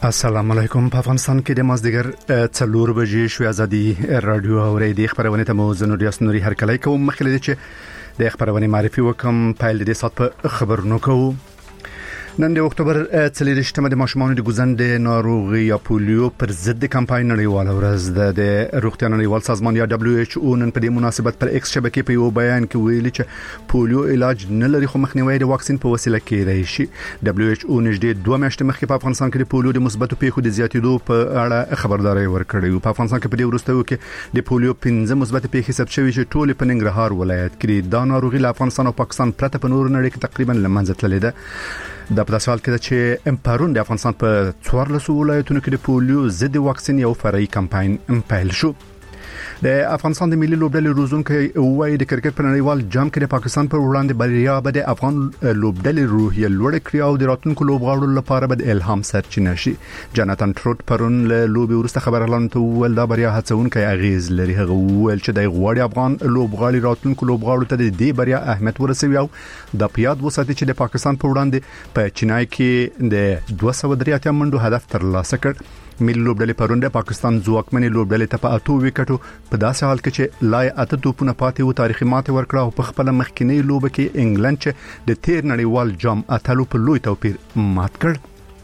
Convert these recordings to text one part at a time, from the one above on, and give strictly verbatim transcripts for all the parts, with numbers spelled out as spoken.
السلام علیکم. په افغانستان کې د مازدیګر څلور بجې شوې ازادي رادیو اوري د خبرونه ته مو زنور یاسنوري هر کله کوم مخکې دي چې د خبرونه معرفي وکم پایل د سات په خبرونو کوو. نن د اکتوبر څلورشتمه د ماشومانو د ګوزند ناروغي یا پولیو پر ضد کمپاین نړیواله ورځ ده. د روغتیا نړیوال سازمان یا دبليو ایچ او نن په دې مناسبت پر ایکس شبکې په یو بیان کې ویلي چې پولیو علاج نه لري خو مخنیوي د واکسین په وسیله کېدای شي. دبليو ایچ او نږدې دوه میاشتې مخکې په افغانستان کې د پولیو د مثبتو پیښو د زیاتېدو په اړه خبرداري ورکړې. په افغانستان کې په دې وروستیو کې د پولیو پنځه مثبت پیښې ثبت شوې چې ټول په ننګرهار ولایت کې دا ناروغي له افغانستان او پاکستان پرته په نور نړۍ کې تقریبا لمنځه تللې ده. د په سوال کې چې امپارون د افغانستان په څوارلس ولایتونو کې د پولیو ضد واکسین یو فرعي کمپاین پیل شو. د افغانستان د ملي لوبډلې روزونکو وایي د کرکټ په نړیوال جام کې د پاکستان پر وړاندې بریا به د افغان لوبډلې روحیه لوړه کړي او د راتلونکو لوبغاړو لپاره به د الهام سرچینه شي. جاناتان تروت پرون له لوبي ورسته خبرلاند ته ول دا بریا هڅونکي اغیز لري. هغه ویل چې د غواړي افغان لوبغاړي راتلونکو لوبغاړو ته د دې بریا اهمیت ورسوي او د پیاد وساتي چې د پاکستان په وړاندې په چینای کې د دوه سوه درې اتیا منډو هدف ترلاسه کړ. ملي لوبډلې پرون د پاکستان ځواکمنې لوبډلې ته په اتو وکټو په داسې حال کې چې لای اته توپونه پاتې او تاریخي ماته ورکړه او په خپل مخکینی لوبه کې انګلند چې د تیر نړیوال جام اتلو په لوی توپیر مات کړ.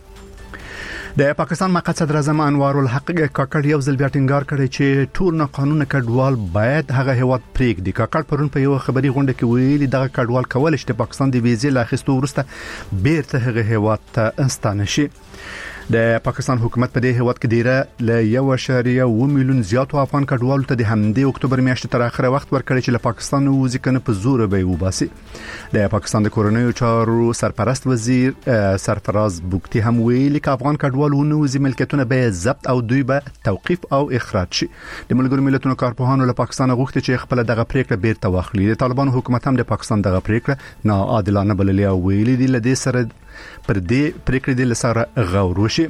د پاکستان مقصد صدر اعظم انوار الحق کاکړ یو ځل بیا ټینګار کړی چې ټول نه قانوني کډوال باید هغه هیواد پریږدي. کاکړ پرون په یو خبري غونډه کې ویلي دغه کډوال کول چې پاکستان د ویزې لاخستو ورسته بیرته هغه هیواد ته انستانه شي. د پاکستان حکومت په دې هیواد کې ډیره ل یو اشاریه و میلیون زیاتو افغان کډوالو ته د همدې اکتوبر میاشتې تر اخره وخت ورکړی چې له پاکستان وځي کنه په زور به وباسي. د پاکستان د کورنیو چارو سرپرست وزیر سرفراز بوکتی هم ویلي چې افغان کډوالو نوځي ملکیتونه به ضبط او دوی به توقيف او اخراج شي. د ملګرو ملتونو کارپوهانو له پاکستان غوښتي چې خپل دغه پریکړه بیرته واخلي. د طالبانو حکومت هم د پاکستان دغه پریکړه ناعادلانه بللې او ویلي دی لدې سره پر دې پریکړې د لساره غور وشي.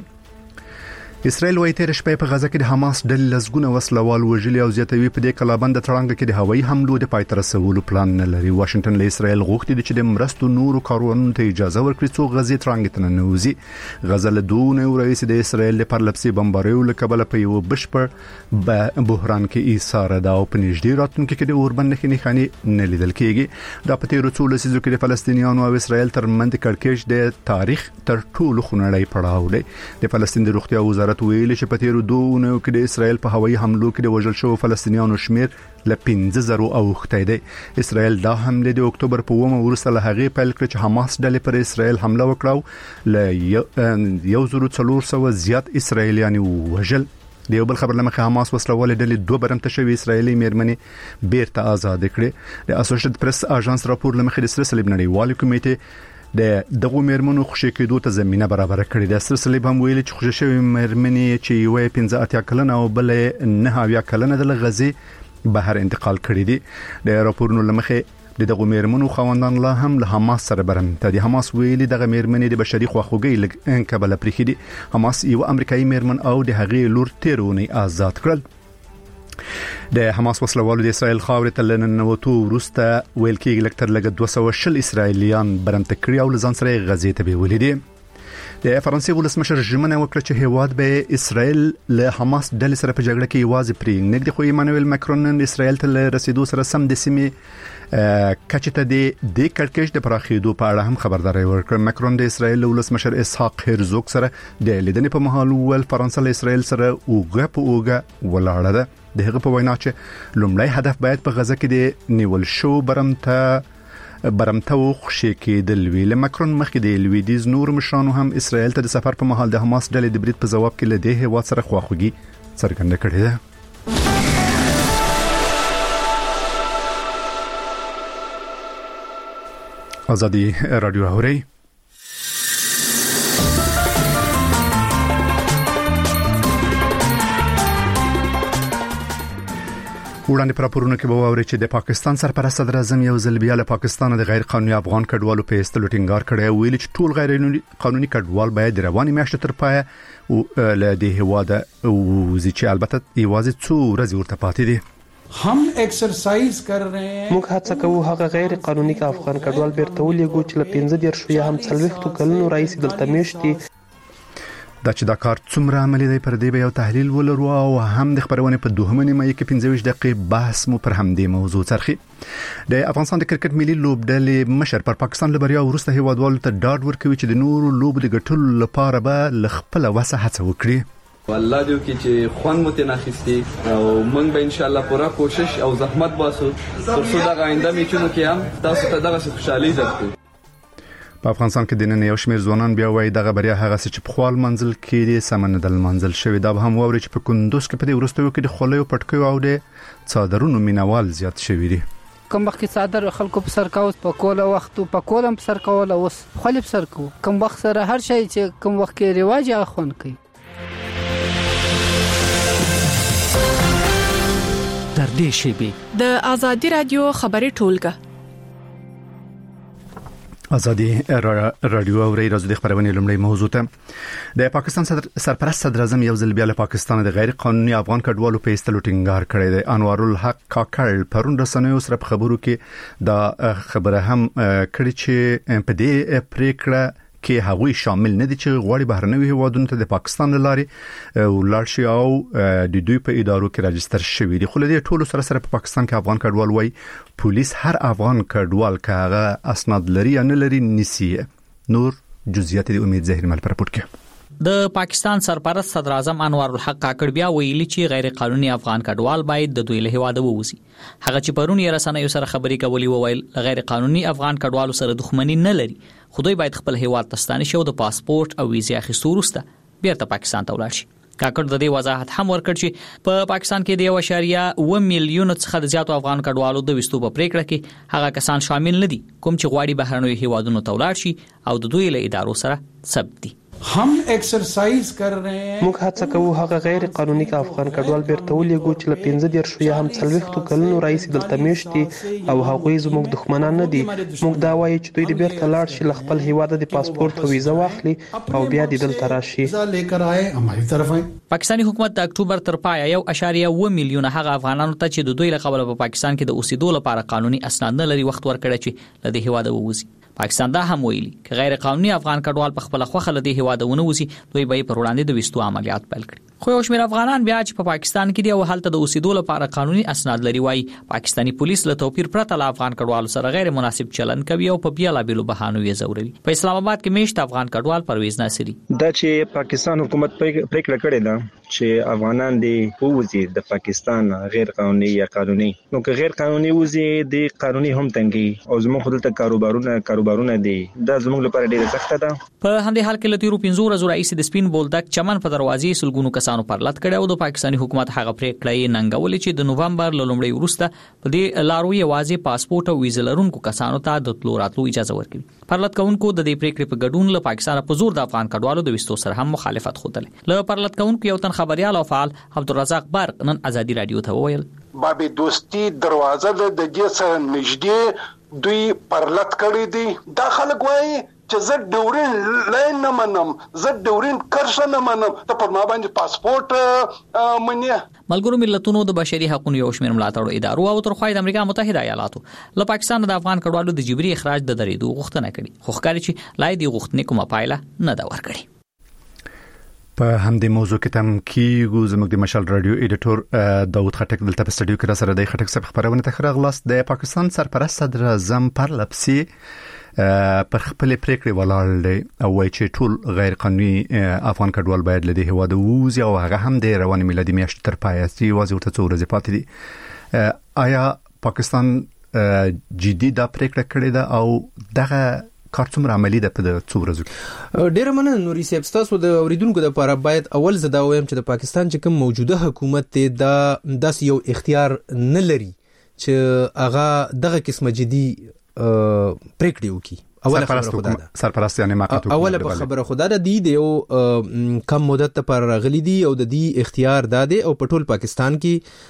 اسرائیل وايي تیر شپه په غزه کې د حماس ډلې لزګونه وسلوال وژلي او زیاتوي په دې کلابند ترانګ کې د هوایي حملو د پای تر رسولو پلان نه لري. واشنگټن له اسرائیل غوښتي چې د مرستو نورو کاروانونو ته اجازه ورکړي څو غزه ترانګ ته ننوځي. غزه له دونه رئیس د اسرائیل د پرلپسي بمباریو له کبله په یو بشپړ بحران کې ایثار ده او په نږدې راتلونکي کې د اوربند نښې نښانې نه لیدل کېږي. دا په تیر څو لسیزو کې د فلسطینیانو او اسرائیل ترمنځ کړکېچ د تاریخ تر ټولو خونړی پړاو دی. د فلسطین د روغتیا وزارت ویلي چې په تیرو دوه نو کې د اسرائیل په هوایي حملو کې د وژل شوو فلسطینیانو شمیر ل پنځه زره او اوخته دی. اسرائیل دا حمله د اکتوبر په اومه ورسره له هغه پیل کړ چې حماس ډلې پر اسرائیل حمله وکړه ل یو زره څلور سوه زیات اسرائیلیان وژل. د یو بل خبر لمخه حماس وسلواله ډلې دوه برمته شوی اسرایلی میرمنې بیرته آزاد کړې. د اسوسییټډ پریس اژانس راپور لمخه د سره صلیب نړیوال کمیټه د دغه میرمنو خوشی کېدو ته زمينه برابر کړې. د سره صلیب هم ویلي چې خوشی شوی میرمنې چې یو پنځه اتیا کلنه او بل نه اویا کلنه د غزې بهر انتقال کړې دي. د راپورونو لمخه د دغه میرمنو خوندان لا هم له حماس سره برمته دي. حماس ویلي دغه میرمنې د بشري خواخوږي لګ کبل پرې دي. حماس یو امریکایي میرمن او د هغې لور تیرونی آزاد کړل. د حماس وسلوالو د اسرائیل خاورې ته لننوتو وروسته ویل کېږي لږ تر لږه دوه سوه شل اسرائیلیان برمته کړي او لزان سره غزې ته بیولې دي. د فرانسې ولسمشر ژمنه وکړه چې هیواد به اسرائیل له حماس ډلې سره په جګړه کې یوازې پرې نګد. خو ایمانوئل ماکرون نن اسرائیل ته رسیدو سره سم د سیمې کچته د د کړکېچ د پراخېدو په اړه هم خبرداري ورکړه. ماکرون د اسرائیل ولسمشر اسحاق هرزوگ سره د لیدنې په مهال ول فرانسه له اسرائیل سره اوګه په اوګه ولاړه ده. د هغه په وینا چې لومړی هدف باید په غزه کې د نیول شو برمته برمته خوشی کېدل وی. له ماکرون مخکې د لویدیز نور مشرانو هم اسرائیل ته د سفر په مهال د حماس ډلې د برید په جواب کې له دې هیواد سره خواخوږي څرګنده کړې ده. ازادي رادیو اوري وړاندې پر راپورونه کې به واوري چې د پاکستان سرپرست صدر اعظم یو ځل بیا له پاکستان د غیر قانوني افغان کډوالو په استلو ټینګار کړی ویل چې ټول غیر قانوني کډوال باید د رواني میاشتې تر پای او له دې هواده او چې البته یوازې څو ورځې ورته پاتې دي. हम एक्सरसाइज कर रहे हैं موږ هڅه کوو هغه غیر قانوني افغان کډوال بیرته ولېږو چې له پنځه دیرش یا هم څلوېښتو کلونو راهیسې دلته میشتي. دا چې دا کار څومره عملي دی پر دې به یو تحلیل ولرو او هم د خبرونه په دوهمه نیمه کې پنځه ویشت دقیقې بحث مو پر همدې موضوع څرخي. د افغانستان د کرکټ ملي لوبډلې مشر پر پاکستان لبریا ورسته هیوادوالو ته ډاډ ورکوي چې د نورو لوبو د ګټلو لپاره به لخپل وسه هڅه وکړي. والله دې کې چې خوان مو تناخستي او موږ به ان شاء الله پوره کوشش او زحمت باسو ترڅو دا آینده میچونو کې هم تاسو ته دغه خوشحالي درکړو. په افغانستان کې د نن یو شمېر ځوانان بیا وایي دغه بریا هغه چې په خپل منزل کې د سمندل منزل شوی دا هم ووري چې په کندوز کې په دې ورستیو کې د خولې او پټکیو او د صادرونو مینوال زیات شوی دي. کوم وخت صادر خلکو په سر کاوس په کوله وخت په کولم په سر کول اوس خپل په سر کو کوم وخت سره هر شي چې کوم وخت کې رواج اخون کوي. تر دې شی به د آزادی رادیو خبري ټولګه ازادي رادیو او ری راځي د خبرونه لومړی موضوع ته د پاکستان صدر سرپرست صدر اعظم یو ځل بیا له پاکستان د غیر قانوني افغان کډوالو په استلو ټینګار کړی دی. انوار الحق کاکړ پرون رسنیو سره په خبرو کې دا خبره هم کړې چې په دې پریکړه کې هغوی شامل نه دي چې غواړي بهرنوي هیوادونو ته د پاکستان لارې ولر شي او د دوی په ادارو کې راجستر شوی دي. خو له دې ټولو سره سره په پاکستان کې افغان کډوال وای پولیس هر افغان کډوال کاغه اسناد لري یا نه لري نسی. نور جزئیات د امید زهیر مل پر پټ کې د پاکستان سرپرست صدر اعظم انوار الحق کاکړ بیا ویلي چې غیر قانوني افغان کډوال باید د دوی له هواده ووزي. هغه چې پرون یې رسنیو سره خبرې کولې وویل غیر قانوني افغان کډوالو سره دښمنی نه لري خو دوی باید خپل هیواد ته ستانه شي او د پاسپورت او ویزه اخیستو وروسته بیرته پاکستان ته ولاړ شي. کاکړ د دې وضاحت هم ورکړ چې په پاکستان کې د یو اشاریه اوه میلیون څخه د زیاتو افغان کډوالو د وستو په پریکړه کې هغه کسان شامل نه دي کوم چې غواړي بهرنوي هیوادونو ته ولاړ شي او د دوی له ادارو سره ثبت دي. हम एक्सरसाइज कर रहे हैं موږ هڅه کوو هغه غیر قانوني افغان کډوال بیرته ولېږو چې له پنځه دیرشو یا هم څلوېښتو کلونو راهیسې دلته میشت دي او هغوی زموږ دښمنان نه دي. موږ دا وایو چې دوی د بیرته لاړ شي له خپل هیواده د پاسپورت او ویزه واخلي او بیا د دلته راشي. پاکستاني حکومت د اکتوبر تر پایه یو اشاریه اوه میلیونه هغه افغانانو ته چې د دوی له قبله په پاکستان کې د اوسېدو لپاره قانوني اسناد نه لري وخت ورکړی چې له دې هیواده ووځي. پاکستان دا هم ویلي چې غیر قانوني افغان کډوال په خپل خوخه له دې هواده ونه وځي دوی به پر وړاندې د وستو عملیات پیل کړي. خو یو شمېر افغانان بیا چې په پاکستان کې دی او هلته د اوسېدو لپاره قانوني اسناد لري وایي پاکستاني پولیس له توپیر پرته له افغان کډوالو سره غیر مناسب چلند کوي او په بیلابېلو بهانو یې زوروي. په اسلام آباد کې میشت افغان کډوال پرویز ناصری دا چې پاکستان حکومت پریکړه کړې ده چې افغانان دی ووځي د پاکستان غیر قانوني یا قانوني نو که غیر قانوني وځي د قانوني هم تنګي او زموږ خپل ته کاروبارونه کاروبارونه دي دا زموږ لپاره ډیره سخته ده. په همدې حال کې له تیرو پنځو ورځو راهیسې د سپین بولدک چمن په دروازې سلګونو کسانو پرلط کړي او د پاکستاني حکومت هغه پریکړه یې ننګولې چې د نوومبر له لومړۍ وروسته په دې لارو یوازې پاسپورت او ویزه لرونکو کسانو ته د تلو راتلو اجازه ورکړي. پرلط کوونکو د دې پریکړې په ګډون له پاکستان په زور د افغان کډوالو د وستو سره هم مخالفت خوتل. له پرلط کوونکو یو تن خبريال او فعال عبدالرزاق برق نن آزادي رادیو ته وویل بابي دوستي دروازه د دې سره نږدې دوی پرلط کړی دي. دا خلک وایي چې زه ډورین لاین نه منم زه ډورین کرښه نه منم ته پر ما باندې پاسپورت منی. ملګرو ملتونو د بشري حقوقو یو شمېر ملاتړو ادارو او تر خوای د امریکا متحده ایالاتو له پاکستان د افغان کډوالو د جبري اخراج د درېدو غوښتنه کړې خو ښکاري چې لای دی غوښتنې کومه پایله نه دا ورکړي. په همدې موضوع کې تم کیږو زموږ د مشال رادیو ایډیټور داوود خټک دلته په سټډیو کې را سره د خټک صاحب خبرونه ته خراغلاس د پاکستان سرپرست صدر اعظم پر لپسي پر خپل پریکړې ولاړ دی او وايي چې ټول غیر قانوني افغان کډوال باید له دې هواده ووځي او هغه هم د روان میلادي میاشتې تر پایه چې واځي ورته څو ورځې پاتې دي. آیا پاکستان جدي دا پریکړه کړې ده او دغه کار څومره عملی ده په څو ورځو؟ ډیر مننه نوري صاحب تاسو د اوریدونکو لپاره باید اول زدا وایم چې د پاکستان چې کوم موجوده حکومت ته دا داس یو اختیار نه لري چې هغه دغه قسمه جدي پریکړه وکړي. اوله خبره خدا ده سرپرست یعنی ماقته اوله خبره خدا ده دی د یو کم مدت پر راغلي دي او د دې اختیار داده او په ټول پاکستان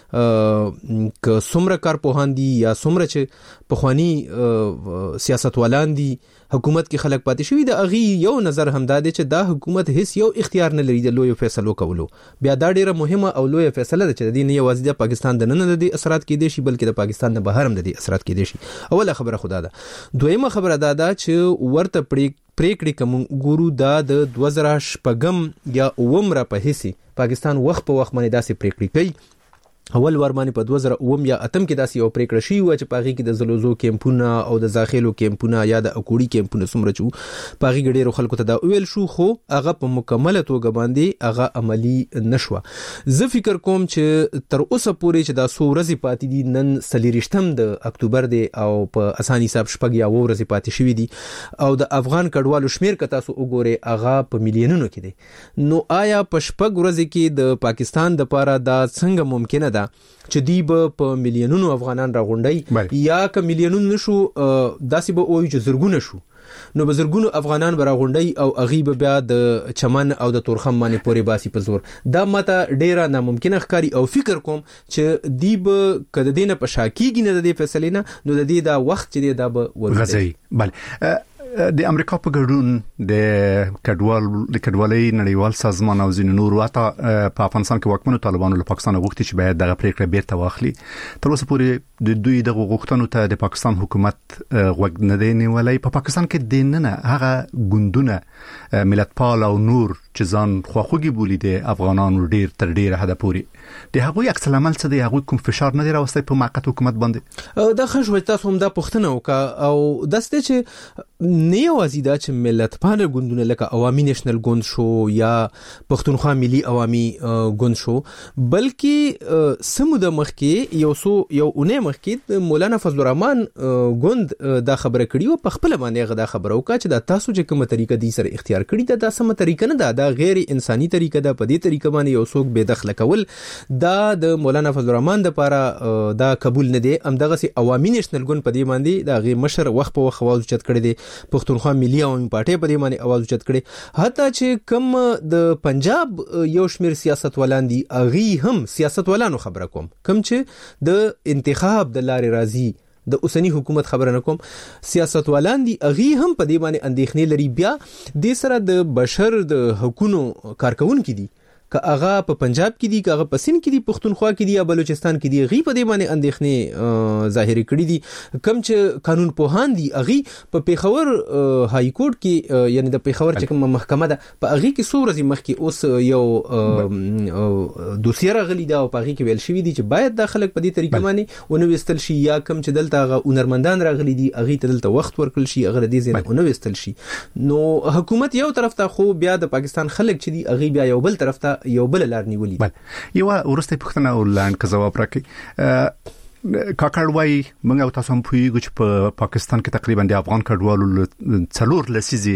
کې ک څومره کارپوهان دي یا څومره چې په خواني سیاستوالان دي حکومت کې خلک پاتې شوی د اغي یو نظر هم داده چې دا حکومت هیڅ یو اختیار نه لري د لوی فیصلو کولو. بیا دا ډیره مهمه او لوی فیصله ده چې د دې نه یوازې د پاکستان د نن د اثرات کې دي شي بلکې د پاکستان د بهر هم د اثرات کې دي شي. اوله خبره خدا ده. دویمه خبره ده چې ورته پریکړې کوم ګورو دا د دوه زره شپږم یا اووم را په حصي پاکستان وخت په وخت باندې داسې پریکړې کوي. اول ورمانه په دوه زره اووم یا اتم کې داسې یو پریکړه شي و چې پاغي کې د زلوزو کیمپونه او د زاخیلو کیمپونه یا د اکوړي کیمپونه سمره چو پاغي ګډیرو خلکو ته دا ویل شو خو هغه په مکمله توګه باندې هغه عملی نشوه. زه فکر کوم چې تر اوسه پورې چې دا سو ورځې پاتې دي نن سلیریشتم د اکتوبر دی او په اساني حساب شپږ یا و ورځې پاتې شوې دي او د افغان کډوالو شمیر کته سو وګوره هغه په میلیونونو کې دي. نو آیا په شپږ ورځې کې د پاکستان د پاره دا څنګه ممکنه چې دی به په میلیونونو افغانان راغونډي یا که میلیونونو نشو داسې به وایي چې زرګونه شو نو به زرګونو افغانان به راغونډي او اغي به بیا د چمن او د تورخم باندې پورې باسي په زور. دا ماته ډیره ناممکنه ښکاری او فکر کوم چې دی به کده دینه په شاکیږي نه د دې فیصله نه نو د دې دا وخت چې دا به ورغځي. بله د امریکا په ګډون د کډوال د کډوالۍ نړیوال سازمان او ځینې نور واته په افغانستان کې واکمنو طالبانو له پاکستان غوښتي چې باید دغه پریکړه بیرته واخلي. تر اوسه پورې د دوی د غوښتنو ته د پاکستان حکومت غوږ نه دی نیولای. په پاکستان کې د نن هغه ګوندونه ملتپال او نور چې ځان خواخوږي بولی دي افغانانو ډیر تر ډیره حد پورې د هغوی عکس العمل څه دی هغوی کوم فشار نه دی راوستي په موقت حکومت باندې. دا خښوي تاسو هم دا پوښتنه وکړه او داسته چې نه یوازې دا چې ملتپال ګوندونه لکه عوامي نېشنل ګوند شو یا پښتونخوا ملي عوامي ګوند شو بلکې سمو د مخکې یو سو یو اونې مخکې مولانا فضل الرحمن ګوند دا خبره کړې او په خپل باندې غدا خبره وکړه چې دا تاسو چې کومه طریقه دي سره اختیار کړی دا د سمه طریقه نه ده غیر انساني طریقه ده. په دې طریقه باندې یو څوک بے دخل کول دا د مولانا فضل الرحمن د لپاره دا قبول نه دی. ام دغه سي عوامي نېشنل ګوند په دې باندې دا غي مشر وخت په وخت आवाज چت کړی دی. پښتونخوا ملي عوامي پارټي په دې باندې आवाज چت کړی حتی چې کم د پنجاب یو شمیر سیاست ولاندي اغي هم سیاست ولانو خبره کوم کم چې د انتخاب د لارې راځي د اوسنی حکومت خبره نه کوم سیاست ولاندي اغي هم په دې باندې اندېښنې لري. بیا د سره د بشر د حقوقو کارکون کې دي که هغه په پنجاب کې دي که هغه په سند کې دي پښتونخوا کې دي یا بلوچستان کې دي غي په دې باندې اندېښنې ظاهر کړي دي. کم چې قانون پوهان دي اغي په پیښور های کورټ کې یعنی د پیښور چې کوم محکمه ده په اغي کې څو ورځې مخکې اوس یو دوسیه راغلی دا او په اغي کې ویل شوی دي چې باید د خلک په دې طریقه باندې ونه وستل شي یا کم چې دلته هغه اونرمندان راغلي دي اغي ته دلته وخت ورکړل شي هغه دې ځنه ونه وستل شي. نو حکومت یو طرف ته خو بیا د پاکستان خلک چې دي اغي بیا یو بل طرف ته یو بل لار نیولې. بل یو ورسته پښتنه او لاند که جواب راکړي کاکړوي موږ او تاسو هم پوهیږو چې په پاکستان کې تقریبا د افغان کډوالو څلور لسیزي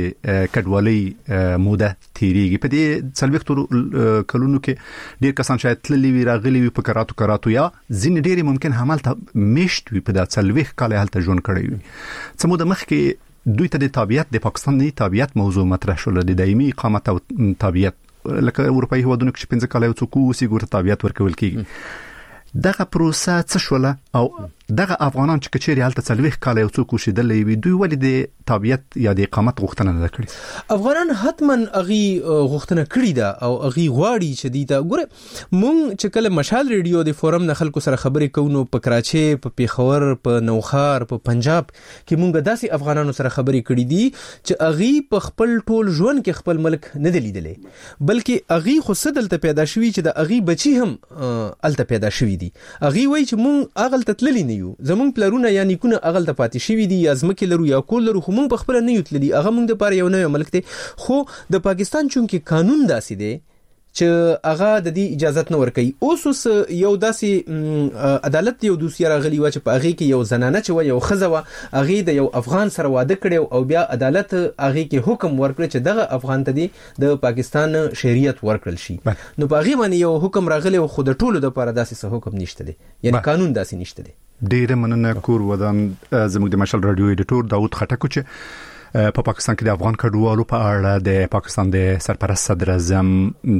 کډوالۍ موده تیریږي. په دې څلويختو کلونو کې ډیر کسان شاید تللی وي راغلي وي په کراتو کراتو یا ځین ډیر ممکن حمالته میشت وي په دا څلويخ کال هلته ژوند کړی وي. څه موده مخکې دوی ته د طبيعت د پاکستاني طبيعت موضوع مطرح شول د دایمي اقامت او طبيعت لکه اروپאי هوادونو کې پنځه کال یو څوک وسی ګورته طبيعت ورکول کیږي. دغه پروسه څه شوله او دغه افغانان چې کچېری حالت څلويخ کال یو څوک وشیدلې وي دوی ولې د طبيعت یا د اقامت غوښتنه نه کړې؟ افغانان حتما اغي غوښتنه کړې ده او اغي غواړي چې دی ته ګوره مونږ چې کله مشال ریډیو د فورم نه خلکو سره خبرې کوو په کراچي په پیښور په نوخار په پنجاب کې مونږ داسې افغانانو سره خبرې کړې دي چې اغي په خپل ټول ژوند کې خپل ملک نه دی لیدلې بلکې اغي خو سدلته پیدا شوی چې د اغي بچي هم الته پیدا شوی دي. اغي وای چې مونږ اغل تتللی نه یو زمونږ پلرونه یا نیکونه اغل ته پاتې شوی دي یا زمکه لرو یا کول لرو خو مونږ په خپل نه یو تللی هغه مونږ د پاره یو نه ملک ته خو د پاکستان چونکه قانون داسې دی چې هغه د دې اجازه نه ورکي. اوس یو داسې عدالت یو دوسیه راغلی و چې په هغه کې یو زنانه چې و یو خزه و هغه د یو افغان سره واده کړي او بیا عدالت هغه کې حکم ورکړ چې دغه افغان ته د پاکستان شریعت ورکړل شي. نو په هغه باندې یو حکم راغلی او خود ټولو د لپاره داسې حکم نشته دی یعنی قانون داسې نشته دی. ډیره مننه کور ودان زموږ د مشال رادیو ایډیټور داوود خټکو چې په پاکستان کې د افغان کډوالو په اړه د پاکستان د سرپرست صدر اعظم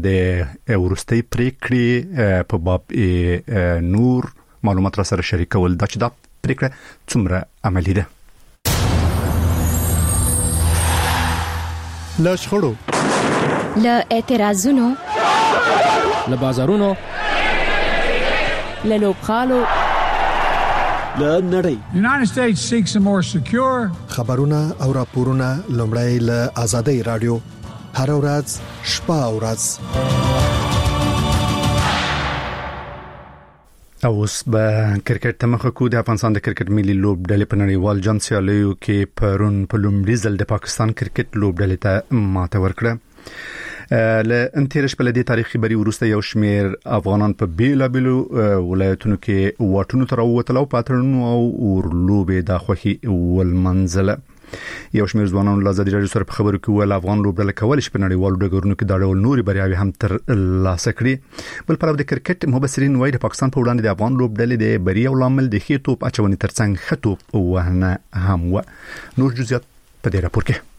د ورستۍ پریکړې په باب نور معلومات را سره شریکول دا چې دا پریکړه څومره عملی ده. لا شخړو لا اعتراضونو لا بازارونو لا لوبخالو له نړۍ. United States seeks a more secure خبرونه او راپورونه لومړی له آزادۍ رادیو هر ورځ شپه او ورځ. اوس به کرکټ ته مخه کو. د افغانستان د کرکټ ملي لوبډلې په نړیوال جام سیالیو کې پرون په لومړي ځل د پاکستان کرکټ لوبډلې ته ماته ورکړه. له انترش په لدی تاریخي بری ورسته یو شمیر افغانان په بیلابلو ولایتونو کې واټونو تر ووتل او پاترونو او ورلوبې د خوخي ولمنزله. یو شمیر ځوانان له ازادي راډیو سره په خبرو کې ول افغان لوبډله کول شي په نړیوالو ډګرونو کې د ډول نوري بریاوي هم تر لاسه کړي. بل پر د کرکټ مبصرین وایي د پاکستان په وړاندې د افغان لوبډلې د بریاو لامل د خې توپ اچونې ترڅنګ خطوپ وهنه هم و. نور جزئیات په دې راپور کې.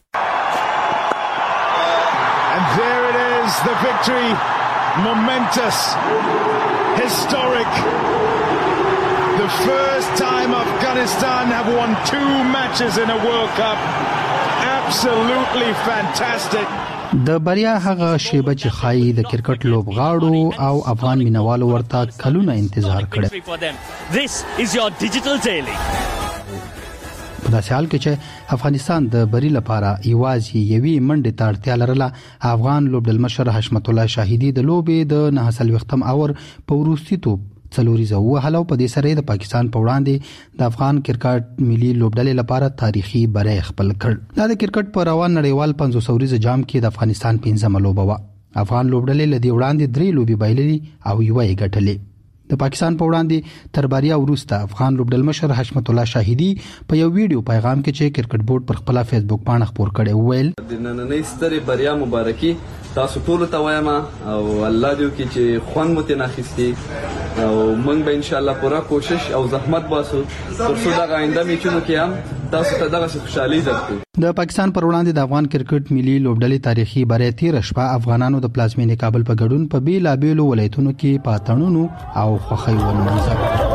And there it is, the victory, momentous, historic. The first time Afghanistan have won two matches in a World Cup. Absolutely fantastic. د بریا هغه شیبه چې خای د کرکټ لوبغاړو او افغان مینوالو ورته کلونه انتظار کړي. This is your digital daily. په داسې حال کې چې افغانستان د بری لپاره ایوازي یوي منډه ته اړتیا لرله، افغان لوبډل مشر حشمت الله شاهدي د لوبې د نه حاصل وختم اور په وروستي توپ څلوريزه وهلو. په دې سره د پاکستان په وړاندې د افغان کرکټ ملي لوبډلې لپاره تاریخي بری خپل کړ. دا د کرکټ په روان نړیوال پنځوس اوريزه جام کې د افغانستان پنځمه لوبه و. افغان لوبډلې لدی وړاندې درې لوبي بایللې او یو یې ګټلې. د پاکستان په وړاندې تر بریا وروسته افغان لوبډل مشر حشمت الله شاهدي په یو ویډیو پیغام کې چې کرکټ بورډ پر خپل فیسبوک باندې خبر کړي ویل د نننۍ سترې بریا مبارکي تاسو ټول ته وایم او الله دې وکړي چې خوان مو ته ناخستي او موږ به ان شاء الله پوره کوشش او زحمت واسو ترڅو دا آینده میچونو کې هم تاسو ته دغه خوشحالي درکړو. د پاکستان پر وړاندې د افغان کرکټ ملي لوبډلې تاریخي بری تیر شپه افغانانو د پلازمینې کابل په ګډون په بیلابېلو ولایتونو کې پاتړونو او خوخي ولمنځه.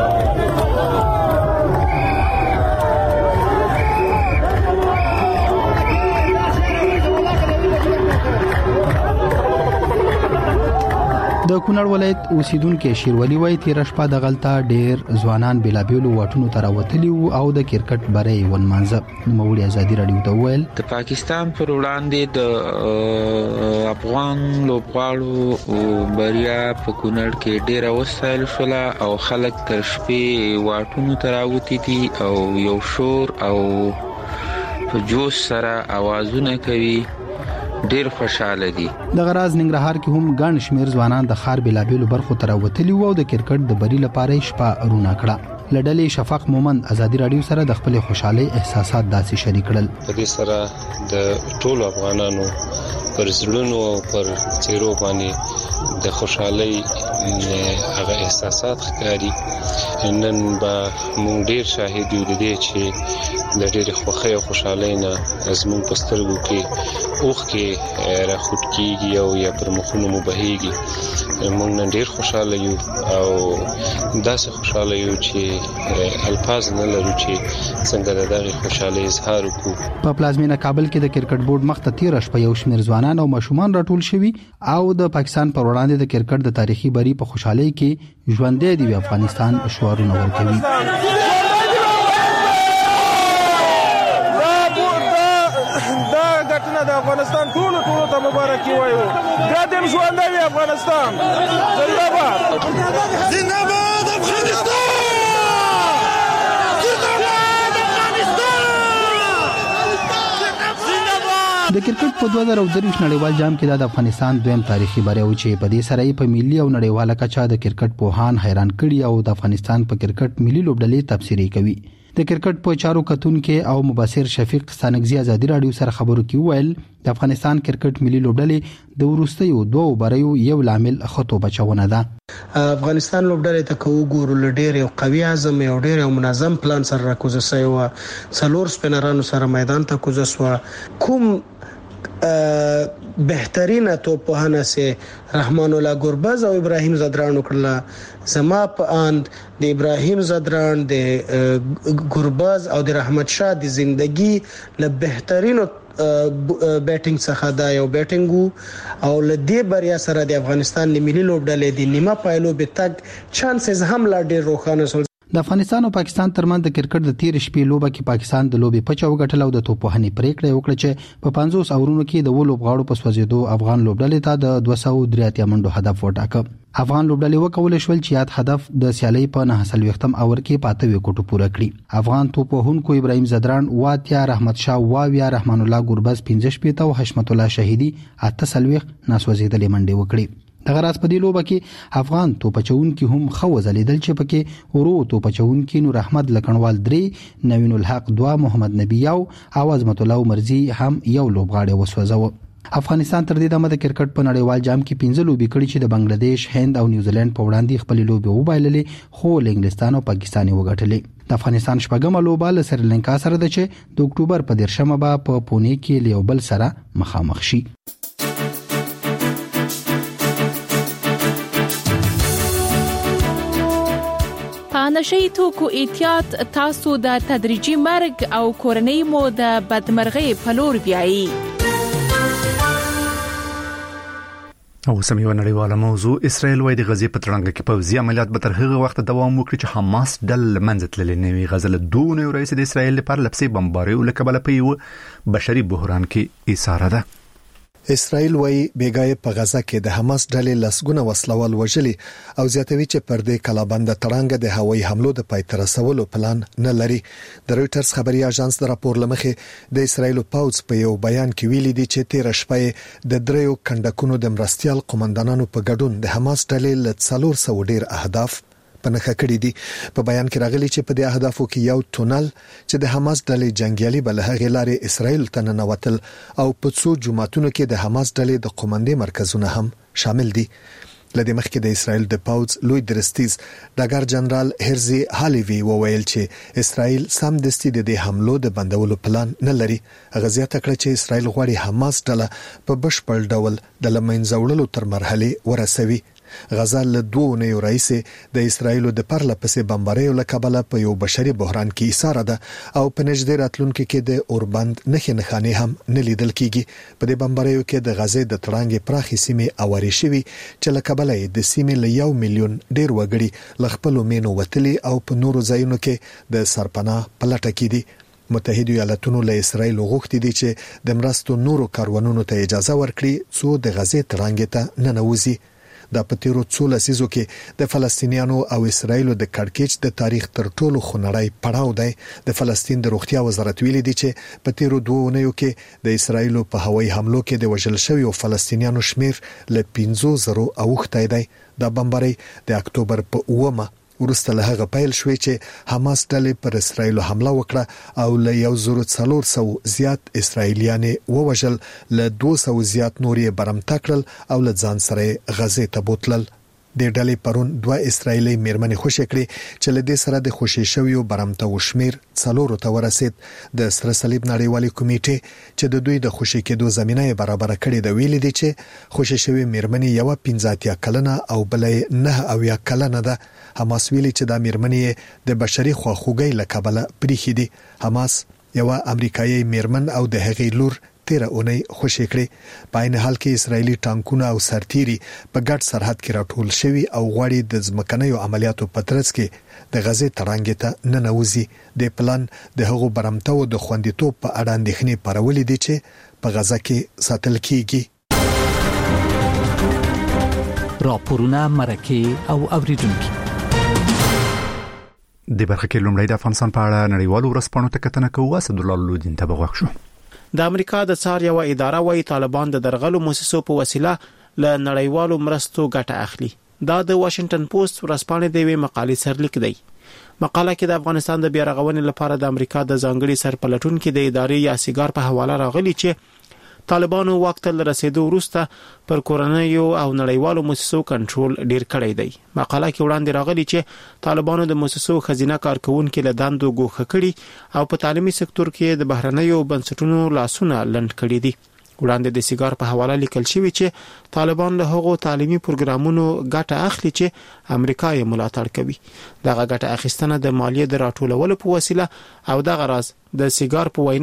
د کونړ ولایت اوسیدونکو شیروالي وای تیر شپه د غلطه ډیر ځوانان بلابېلو واټونو تر وتلی او د کرکټ بری ونمنځه. نوموړي ازادي راډیو ته ویل د پاکستان پر وړاندې د افغان لوبغاړو بریا په کونړ کې ډیره وسایل شوله او خلک تر شپې واټونو تر وتی دي او یو شور او په جوش سره आवाजونه کوي. ډیر خوشاله دي. د غراز ننګرهار کې هم ګڼ شمیر ځوانان د خار بلابېلو برخو تر وتلی او د کرکټ د بری لپاره شپه رونه کړه. لډلې شفاق مومند ازادي راډیو سره د خپل خوشحالي احساسات داسې شریک کړل. په دې سره د ټولو افغانانو پر زړونو او پر چهرو باندې د خوشحالي هغه احساسات ښکاري. نن به مونږ ډیر شاهد یو د دې چې د ډېر خوښۍ او خوشحالۍ نه زموږ په سترګو کې اوښکې راخوټ کېږي او یا پر مخونو مو بهیږي. موږ نن ډېر خوشحاله یو او داسې خوشحاله یو چې الفاظ نه لرو چې څنګه د دغې خوشحالۍ اظهار وکړو. په پلازمینه کابل کې د کرکټ بورډ مخ ته تیر شپه یو شمیر ځوانان او ماشومان راټول شوي او د پاکستان پر وړاندې د کرکټ د تاریخي بری په خوشحالۍ کې ژوندې دی افغانستان شعارونه ورکوي. د افغانستان ټول ټول ته مبارکي وایو. ګادم ژوندۍ افغانستان زنده‌باد زنده‌باد افغانستان زنده‌باد افغانستان. د کرکټ په دوه زره درې نړیوال جام کې د افغانستان دویم تاریخي بری و چې په دې سره په ملي او نړیواله کچه د کرکټ پوهان حیران کړي او د افغانستان په کرکټ ملي لوبډلې تبصرې کوي. د کرکټ په چارو کتونکو او مبصر شفیق ستانګزی ازادي راډیو سره خبرو کې ویل د افغانستان کرکټ ملي لوبډلې د ورستیو دوه بریو یو لامل خطو بچونه ده. افغانستان لوبډلې ته کو ګورو لډیر یو قوي اعظم یو ډیر یو منظم پلان سره راکوزه سوی و. څلور سپینرانو سره میدان ته کوزه سو. کوم بهترینه توپوهنه سه رحمان الله ګربز او ابراهیم زدران وکړه. زما په اند د ابراهیم زدران د ګربز او د رحمت شاه د ژوندۍ له بهترینو بیټینګ څخه دا یو بیټینګ او لدې بریا سره د افغانستان د ملي لوبډلې د نیمه پایلو به تک چانسز هم لا ډیر روښانه شول. د افغانستان او پاکستان ترمنځ د کرکټ د تیر شپې لوبه کې پاکستان د لوبې پچا وګټل او د توپوهنې پریکړه وکړه چې په پنځوس اورونو کې د ولوب غاړو په سوځېدو افغان لوبډلې ته د دوه سوه درې اتیا منډو هدف وټاکه. افغان لوبډلې وکول شول چې یاد هدف د سیالي په نه حاصل وختم اور کې پاته وکټو پوره کړی. افغان توپوهونکو ابراهیم زدران واتیا، رحمت شاه واویا، رحمان الله ګوربز پنځه شپې او حشمت الله شهیدی اته سلويخ ناسوځېدلې منډې وکړي. دغه راز په دې لوبه کې افغان توپچون کې هم خو وزلیدل چې پکې ورو توپچون کې نور احمد لکنوال درې، نوین الحق دوا، محمد نبی یو او عظمت الله مرزي هم یو لوبغاړی وسوځاوه. افغانستان تر دې دمه د کرکټ په نړیوال جام کې پنځه لوبې کړې چې د بنگلاديش، هند او نیوزیلند په وړاندې خپل لوبې وبایللې، خو انګلستان او پاکستان یې وګټلې. د افغانستان شپږمه لوبه له سریلانکا سره ده چې د اکتوبر په دیرشمه به په پونه کې له یو بل سره مخامخ شي. نشئی توکو احتیاط تاسو د تدریجي مرګ او کورنۍ مو د بدمرغۍ په لور بیایي. او سميو نړیواله موضوع اسرائیل وای د غزې په تړنګ کې پوځي عملیات به تر هغه وخت دوام وکړي چې حماس ډل منځ تللی نه وي. غزل دونه رئیس د اسرائیل لپاره لپسې بمباري ولکبل په یو بشري بحران کې ایثاره ده. اسرائیل وای بیګای په غزا کې د حماس ډلې لسګونه وسلوال وژلي او زیاتوي چې پر دې کلابند تړنګ د هوایي حملو د پای تر رسولو پلان نه لري. د رويټرز خبري اژانس د راپور لمخې د اسرائیل پوځ په یو بیان کې ویلي دي چې تیر شپه د دریو کندکونو د مرستيال قومندانانو په ګډون د حماس ډلې له څلور سوه ډیر اهداف پنهخه کړی دي. په بیان کې راغلي چې په دې اهدافو کې یو تونل چې د حماس ډلې جنگیالي بل هغه لارې اسرائیل ته ننوتل او په څو جمعاتونو کې د حماس ډلې د قومندې مرکزونه هم شامل دي. لدې مخکې د اسرائیل د پاوز لوی درستیز ډاګر جنرال هرزي هالیوی وویل چې اسرائیل سم دستي د دې حملو د بندولو پلان نه لري. هغه زیاته کړه چې اسرائیل غواړي حماس ډله په بشپړ ډول د لمنځه وړلو تر مرحله ورسوي. غزا له دوه نه رئیس د اسرایل د پرله پسې بمباریو له کبله په یو بشري بحران کې ایثاره ده او په نږدې راتلونکو کې د اوربند نخې نخانه هم نه لیدل کیږي. په دې بمباریو کې د غزې د تړانګې پراخي سیمې اواري شوي چې له کبله د سیمې له یو میلیون ډیر وګړي ل خپل مینو وتلي او په نورو ځایونو کې د سرپناه پلټه کې دي. متحده ایالاتونو له اسرایل غوښتي دي چې د مرستو نورو کاروانونو ته اجازه ورکړي څو د غزې تړانګې ته نه نوځي. د پتیرو څو لسیزو کې د فلسطینیانو او اسرایل د کړکېچ د تاریخ تر ټولو خنړای پړاو دی. د فلسطین د روغتیا وزارت ویلي دی چې په تیرو دوه اونیو کې د اسرایل په هوایي حملو کې د وژل شویو فلسطینیانو شمیر ل پنځه زره اوښتی دی. د بمباري د اکتوبر په اومه ورسته له هغه پیل شوې چې حماس ډلې پر اسرایل حمله وکړه او له یو زره څلور سوه زیات اسرایلیان ووژل، له دوه سوه زیات نورې برمته کړل او له ځان سره غزې ته بوتلل. د ډلې پرون دوه اسرایلی میرمنې خوشی کړې چې له دې سره د خوشی شویو برمته وشمیر څلورو ته ورسید. د سره صلیب نړیوالې کمیټې چې د دوی د خوشی کېدو زمينه برابر کړې د ویلي دي چې خوشی شوی میرمنې یو پنځه اتیا کلنه او بلې نه او یا کلنه ده. حماس ویلي چې د میرمنې د بشري خواخوږي لکبله پریخي دي. حماس یو امریکایي میرمن او د هغې لور تیره اونۍ خوشی کړې. په عین حال کې اسرایلی ټانکونه او سرتيري په ګډ سرحد کې راټول شوي او غواړي د ځمکنیو عملیاتو په ترڅ کې د غزې تړانګې ته نه نوځي. د پلان د هغو برمتو د خوندیتوب په اړه اندېښنې پرولې دي چې په غزا کې ساتل کیږي. راپورونه مرکه او اوریدونکو د برخه کې لومړی د افغانستان په اړه نړیوالو ورځپاڼو ته کتنه کوو. اسد الله لودین ته بغوښ شو. د امریکا د څار یو اداره وايي طالبان د درغلو مؤسسو په وسیله له نړیوالو مرستو ګټه اخلي. دا د واشنگټن پوسټ ورځپاڼې د وی مقالې سرلیک دی. مقاله کې د افغانستان د بیارغونې لپاره د امریکا د ځانګړي سرپلټونکو د ادارې یا سیګار په حواله راغلي چې طالبانو وخت له رسیدو وروسته پر کورنیو او نړیوالو مؤسسو کنټرول ډیر کړی دی. مقاله کې وړاندې راغلي چې طالبانو د مؤسسو خزینه کارکونکو له دندو ګوښه کړي او په تعلیمي سکتور کې د بهرنیو بنسټونو لاسونه لند کړي دي. وړاندې د سیګار په حواله لیکل شوی چې طالبان له هغو تعلیمي پروګرامونو ګټه اخلي چې امریکا یې ملاتړ کوي. دغه ګټه اخیستنه د مالیې د راټولولو په وسیله او دغه راز د سیګار په وینا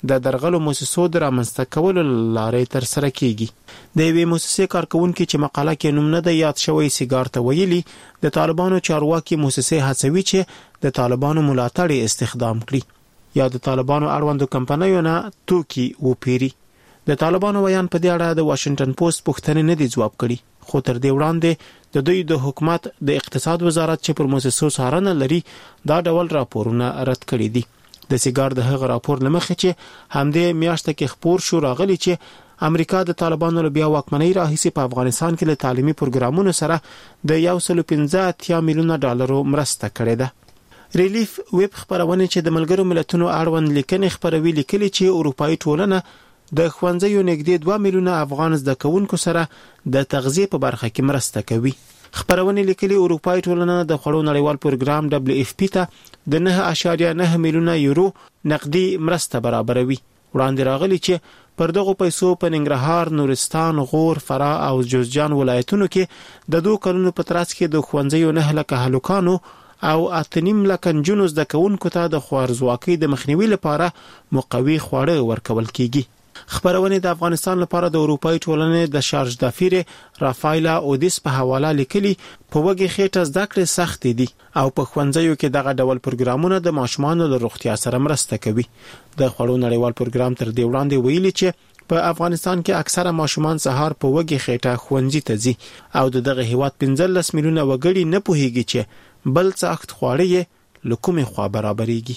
د درغلو مؤسسو د رامنځته کولو لارې تر سره کیږي. د یوې مؤسسې کارکونکو چې مقاله کې نوم نه دی یاد شوی سیګار ته ویلي د طالبانو چارواکي مؤسسې هڅوي چې د طالبانو ملاتړ استخدام کړي یا د طالبانو اړوندو کمپنیو نه توکي وپیري. د طالبانو ویان په دې اړه د واشنگټن پوسټ پوښتنې نه دی ځواب کړي، خو تر دې وړاندې د دوی د حکومت د اقتصاد وزارت چې پر مؤسسو څارنه لري دا ډول راپورونه رد کړي دي. د سیګار د هغه راپور لمخې چې همدې میاشت کې خبر شو راغلی چې امریکا د طالبانو له بیا واکمنۍ راهیسې په افغانستان کې له تعلیمي پروګرامونو سره د یو سل پنځه اتیا میلیونه ډالرو مرسته کړې ده. ریلیف ویب خبرونه چې د ملګرو ملتونو اړوند لیکنې خبروي لیکلي چې اروپאי ټولنه د خوندزیو نږدې دوه میلیونه افغان زده کوونکو سره د تغذیه په برخه کې مرسته کوي. خبرونه لیکلي اروپאי ټولنه د خړو نړیوال پروګرام دبليو اف پی ته د نه اعشاریه نه میلیونه یورو نقدي مرسته برابروي. وړاندې راغلي چې پر دغه پیسو په ننګرهار، نورستان، غور، فراه او جوزجان ولایتونو کې د دوه کلونو په ترڅ کې د خوندزیو نه لکه هلوکانو او اتنیم لکه نجونو زده کوونکو ته د خوارزواکۍ د مخنیوي لپاره مقوي خواړه ورکول کیږي. خبرونه د افغانستان لپاره د اروپאי ټولنې د شارج دافیر رافایلا اودیس په حواله لیکلي په وګي خېټه زده کړې سخت دي او په خوندزیو کې دغه ډول پروګرامونه د ماشومانو د روغتیا سره مرسته کوي. د خړو نړیوال پروګرام تر دې وړاندې ویلي چې په افغانستان کې اکثره ماشومان سهار په وګي خېټه ښوونځي ته ځي او دغه هیواد پنځلس میلیونه وګړي نه پوهیږي چې بل څه اخت خواړې له کومې خوا برابرېږي.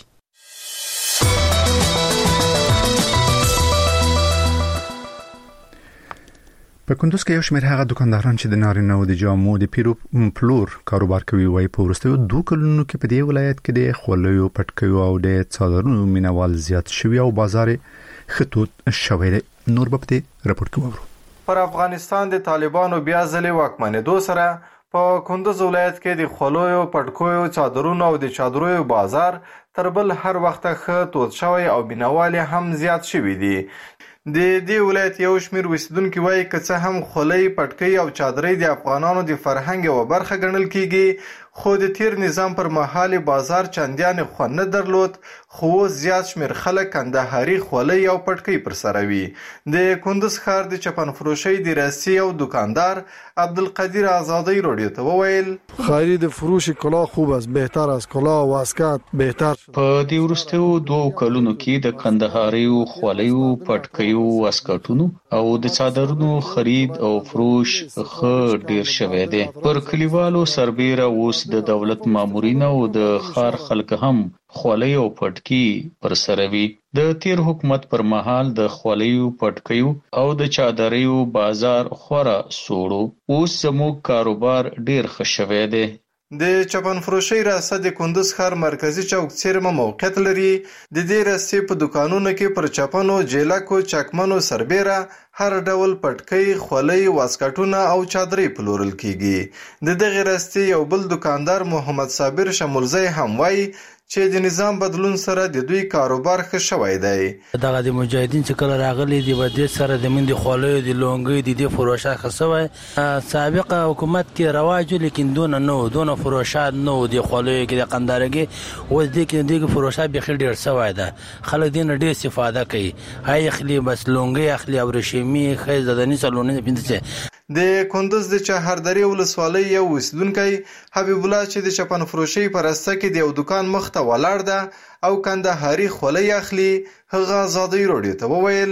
په کندوز کې یو شمېر هغه دکانداران چې د نارینه او د جامو د پیرو پلور کاروبار کوي وایي په وروستیو دوه کلونو کې په دې ولایت کې د خولیو، پټکیو او د څادرونو مینوال زیات شوی او بازار خطوط شوی دی. نور به په راپورټ کې وورو. پر افغانستان د طالبانو بیا ځلې واکمنېدو سره په کندوز ولایت کې د خولیو، پټکیو، څادرونو او د چادرونو بازار تر بل هر وخت ښه تود شوی او مینوال هم زیات شوی دی. د دې ولایت یو شمېر اوسیدونکو وایي که څه هم خولۍ، پټکۍ او چادرۍ د افغانانو د فرهنګ یوه برخه ګڼل کیږي، خو د تیر نظام پر مهال بازار چندان خوند نه درلود، خو زیات شمېر خلک کندهاري خولۍ او پټکۍ پر سر وي. د کندوز ښار د چپن فروشۍ د راسي او دکاندار عبدالقدیر آزادی رادیو ته وویل خرید فروش کلاه خوب است، بهتر است، کلاه و واسکت بهتر. په دې وروستیو دوه کلونو کې د کندهاري خولیو، پټکیو، واسکټونو او د څادرونو خرید او فروش ښه ډیر شوی دی. پر کلیوالو سربیره اوس د دولت مامورین او د ښار خلک هم خولۍ او پټکي پر سر وي. د تیر حکومت پر مهال د خولیو، پټکیو او د چادريو بازار خورا سوړو. اوس زموږ کاروبار ډیر ښه شوی دی. د چپن فروشۍ راسته د کندوز ښار مرکزی چوک څیرمه موقعیت لري. د دې راسته په دکانونو کې پر چپنو، جیلکو، چکمنو سربیره هر ډول پټکۍ، خولۍ، واسکټونه او چادرۍ پلورل کیږي. د دغه راسته یو بل دکاندار محمد صابر شمولزی هم وایي چې د نظام بدلون سره د دوی کاروبار ښه شوی دی. دغه د مجاهدین چې کله راغلي دی و د سره د من د خولۍ، د لونګۍ، د د فروشه خصوي سابق حکومت کې رواج لیکن دون نو دون فروشات نو د خولۍ کې د قندارګي و د کې د فروشه به خل ډیر سوای ده. خلک دین ډیر استفاده کوي. هاي اخلي بس لونګۍ اخلي او رشمی خیز د نسلونه پینځه. د کندوز د چهاردری ولسوالۍ یو اوسیدونکی حبیب الله چې د چپن فروشۍ په راسته کې د یو دکان مخ ته ولاړ ده او کندهاري خولۍ اخلي، هغه آزادی رادیو ته وویل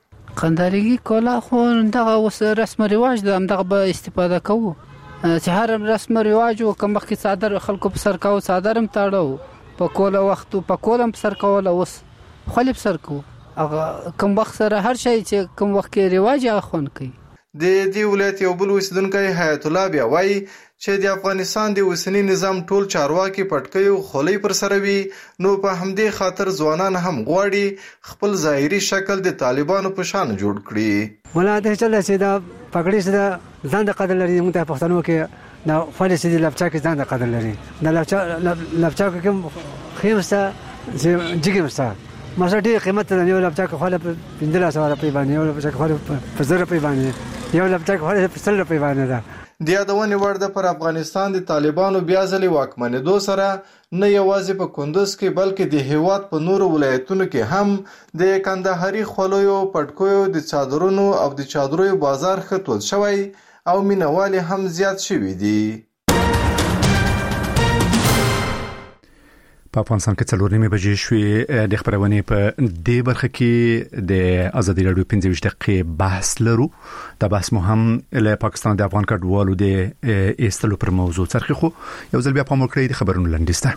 کندهاري کولا خو دغه اوس رسم رواج ده، همدغه به استفاده کوو. چې هر رسم رواج او کوم وخت صادر خلکو په سر کاو صادرم تاړو په کوله وخت په کولم په سر کول، اوس خپل په سر کو هغه کوم وخت سره هر شي چې کوم وخت کې رواج اخون کوي. د دې ولایت یو بل اوسیدونکی حیات الله بیا وایي چې د افغانستان د اوسنی نظام ټول چارواکي پټکۍ او خولۍ پر سر وي، نو په همدې خاطر ځوانان هم غواړي خپل ظاهري شکل د طالبانو په شان جوړ کړي. ولا د چل چې دا پګړې چې ځان د قدر لري، موږ په پښتنو کې دا فلې چې د لپچا کې ځان د قدر لري. د لپچا لپچا کې کوم خیمسه چې جګمسه مسا ډېر قیمت نه یو لپچا کې خاله په پندلا سوال په باندې یو لپچا کې خاله په زر په باندې یو لپټاک خو په سل روپۍ باندې ده. د یادونې وړ ده پر افغانستان د طالبانو بیا ځلې واکمنېدو سره نه یوازې په کندوز کې بلکې د هیواد په نورو ولایتونو کې هم د کندهاري خولیو پټکویو د چادرونو او د چادرویو بازار ښه تود شوی او مینوال هم زیات شوي دي. په افغانستان کې څلور نیمه بجې شوې. د خبرونه په دې برخه کې د ازادي رادیو پنځه ویشت دقیقې بحث لرو. دا بحث مو هم له پاکستان د افغان کډوالو د ایستلو پر موضوع څرخي، خو یو ځل بیا په مو کړی د خبرونو لنډیسته.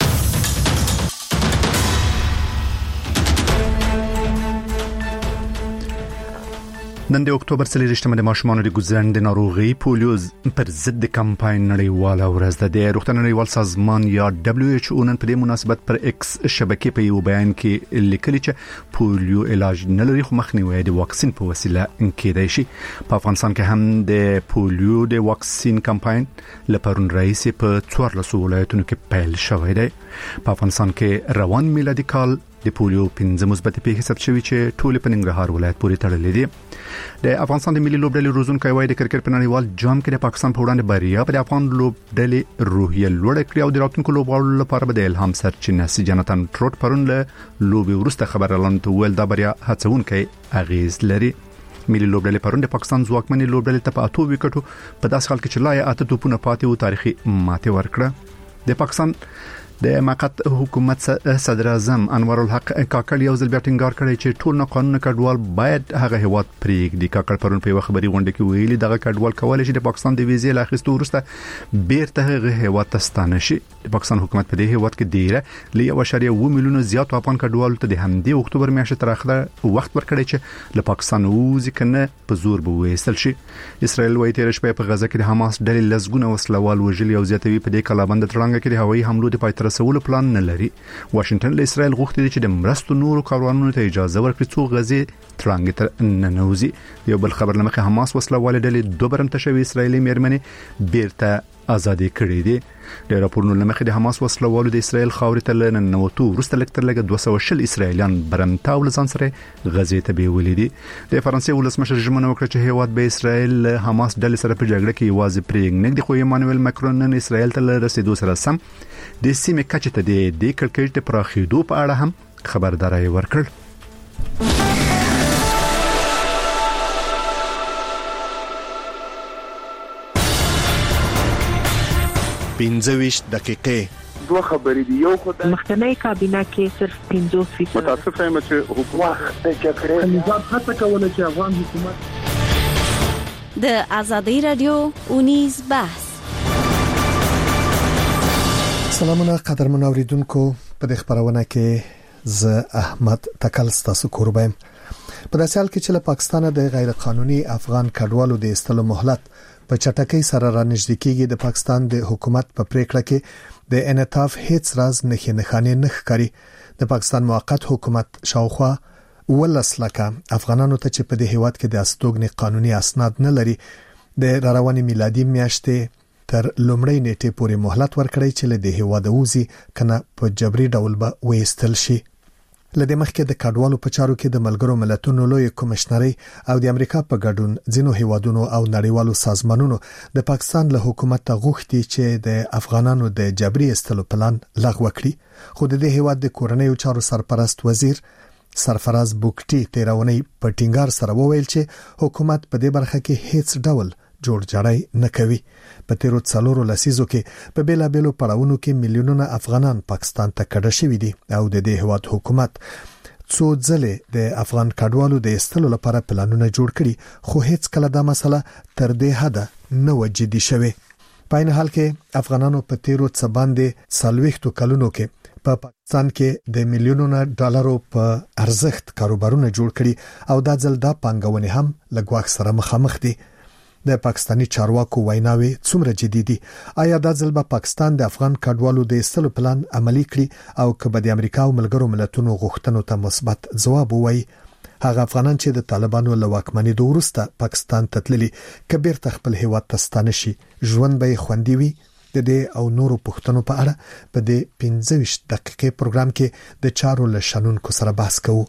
نن د اکتوبر څلورشتمه د ماشومانو د ګوزند ناروغي پولیو پر ضد د کمپاین نړیواله ورځ ده. د روغتیا نړیوال سازمان یا دبليو ایچ او نن په دې مناسبت پر ایکس شبکې په یو بیان کې لیکلي چې پولیو علاج نه لري خو مخنیوي د واکسین په وسیله کېدای شي. په افغانستان کې هم د پولیو د واکسین کمپاین لپاره رئیس په څوارلس ولایتونو کې پیل شوی دی. په افغانستان کې روان میلادي کال د پولیو پنځه مثبت پیښې ثبت شوې چې ټول په ننګرهار ولایت پورې تړلې دي. د افغانستان د ملي لوبډلې روزونکي وایي د کرکټ په نړیوال جام کې د پاکستان په وړاندې بریا په افغان لوبډلې روحیه لوړه کړې او د راتلونکو لوبغاړو لپاره به د الهام سرچینه سي. جناتان ټروټ پرون له لوبي ورسته خبر اعلان ول دا بریا هڅونکي اغیز لري. ملي لوبډلې پرون د پاکستان ځواکمنې لوبډلې ته په اته وکټو په داس حال کې چې لای اته توپونه پاتې او تاریخي ماته ورکړه. د پاکستان د مقت حکومت صدر اعظم انور الحق کاکړ یو ځل بیا ټینګار کړی چې ټول نه قانون کډوال باید هغه هیواد پرېږدي. کاکړ پرون په یو خبري غونډه کې ویلي دغه کډوال کولای شي د پاکستان د ویزې لاخستو ورسته بیرته هغه هیواد ته ستانه شي. د پاکستان حکومت په دې هیواد کې ډیره ل یو اشاریه اوه میلیونه زیات افغان کډوال ته د همدې اکتوبر میاشتې تر اخره وخت ورکړی چې له پاکستان وځي کنه په زور به وېستل شي. اسرائیل وايي تیر شپه په غزه کې د حماس ډلې لزګونه وسلوال وژلي او زیاتوي په دې کلابند تړانګه کې د هوایي حملو د پای تر رسولو پلان نه لري. واشنگټن له اسرائیل غوښتي چې د مرستو نورو کاروانونو ته اجازه ورکړي څو غزه تړانګه تر ننوزي. یو بل خبر لمخه حماس وسلوال ډلې دوه برمته شوی اسرایلی مېرمنې بیرته آزادي کړې دي. د راپورونو لمخه د حماس وسلوالو د اسرائیل خاورې ته لننوتو ورسته لکتر لګ دوه سوه شل اسرایلیان برمته ولزان سره غزه ته بیولې دي. د فرانسې ولسمشر ژمنه وکړه چې هیواد به اسرائیل حماس ډلې سره په جګړه کې یوازې پرېږدي. خو ایمانوئل ماکرون نن اسرائیل ته رسیدو سره سم د سیمې کچې ته د دې کړکېچ د پراخېدو په اړه هم خبرداري ورکړ. پنځه ویشت دقیقې دوه خبرې دي. یو خدای مخکنی کابینه کې صرف پنځه فیصد متاسف یم چې حکومت د جګړې نظام هڅه کوله چې افغان حکومت د ازادي رادیو اونیز بحث. سلامونه قدرمن اوریدونکو، په دې خبرونه کې ز احمد تکل ستاسو قربایم. په داسې حال کې چې له پاکستان د غیر قانوني افغان کډوالو د استلو مهلت په چټکۍ سره رانږدې کېږي، د پاکستان د حکومت په پریکړه کې د انعطاف هیڅ راز نه نښانې نه ښکاري. د پاکستان موقت حکومت شاوخوا ولس لکه افغانانو ته چې په دې هیواد کې د استوګنې قانوني اسناد نه لري د رواني میلادي میاشتې تر لومړۍ نیټې پورې مهلت ورکړي چې له دې هیواد وځي کنه په جبري ډول به وېستل شي. لدې مخکې د کډوالو په چارو کې د ملګرو ملتونو لوی کمشنري او د امریکا په ګډون ځینو هیوادونو او نړیوالو سازمانونو د پاکستان له حکومت غوښتي چې د افغانانو د جبري استلو پلان لغوه کړي. خو د دې هیواد د کورنیو چارو سرپرست وزیر سرفراز بوکټي تیرونی په ټینګار سره وویل چې حکومت په دې برخه کې هیڅ ډول جوړ جاړی نه کوي. په تیرو څلورو لسیزو کې په بیلا بیلو پړاوونو کې میلیونونه افغانان پاکستان ته کډه شوي دي او د دې هیواد حکومت څو ځله د افغان کډوالو د استلو لپاره پلانونه جوړ کړي، خو هیڅ کله دا مسله تر دې حد نه وجدي شوه. په این حال کې افغانانو په تیرو څه باندې څلويختو کلونو کې په پاکستان کې د میلیونونو ډالرو په ارزښت کاروبارونه جوړ کړي او دا ځل دا پانګونه هم لګواک سره مخامخ دي. د پاکستانی چارواکو ویناوي څومره جدي دي؟ آیا دا ځل به پاکستان د افغان کډوالو د استلو پلان عملی کړي او که به د امریکا او ملګرو ملتونو غوښتنو ته مثبت ځواب ووایي؟ هغه افغانان چې د طالبانو له واکمنۍ وروسته پاکستان ته تللي کبیر تخپل هیواد ته ستانه شي، ژوند به خوندي وي؟ د دې او نورو پوښتنو په اړه په دې پنځه ویشت دقیقې پروګرام کې د چارو له شنونکو سره بحث کوو.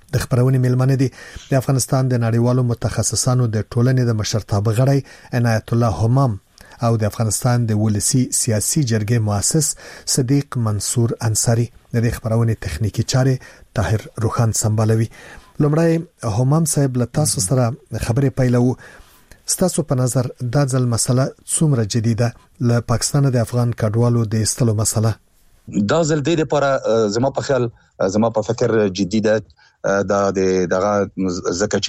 د خبرونې ملمنه دي د افغانستان د نړیوالو متخصصانو د ټولنې د مشرتابه غړی عنایت الله همام او د افغانستان د ولسی سیاسي جرګې مؤسس صدیق منصور انصاری د خبرونې تخنیکی چارې طاهر روخان سمبالوي. لمړی همام صاحب له تاسو سره خبرې پیلو. ستاسو په نظر دا ځل مسله څومره جديده له پاکستان د افغان کډوالو د استلو مسله؟ دا ځل د لپاره زما په خیال زما په فکر جديده دا د دغه زکه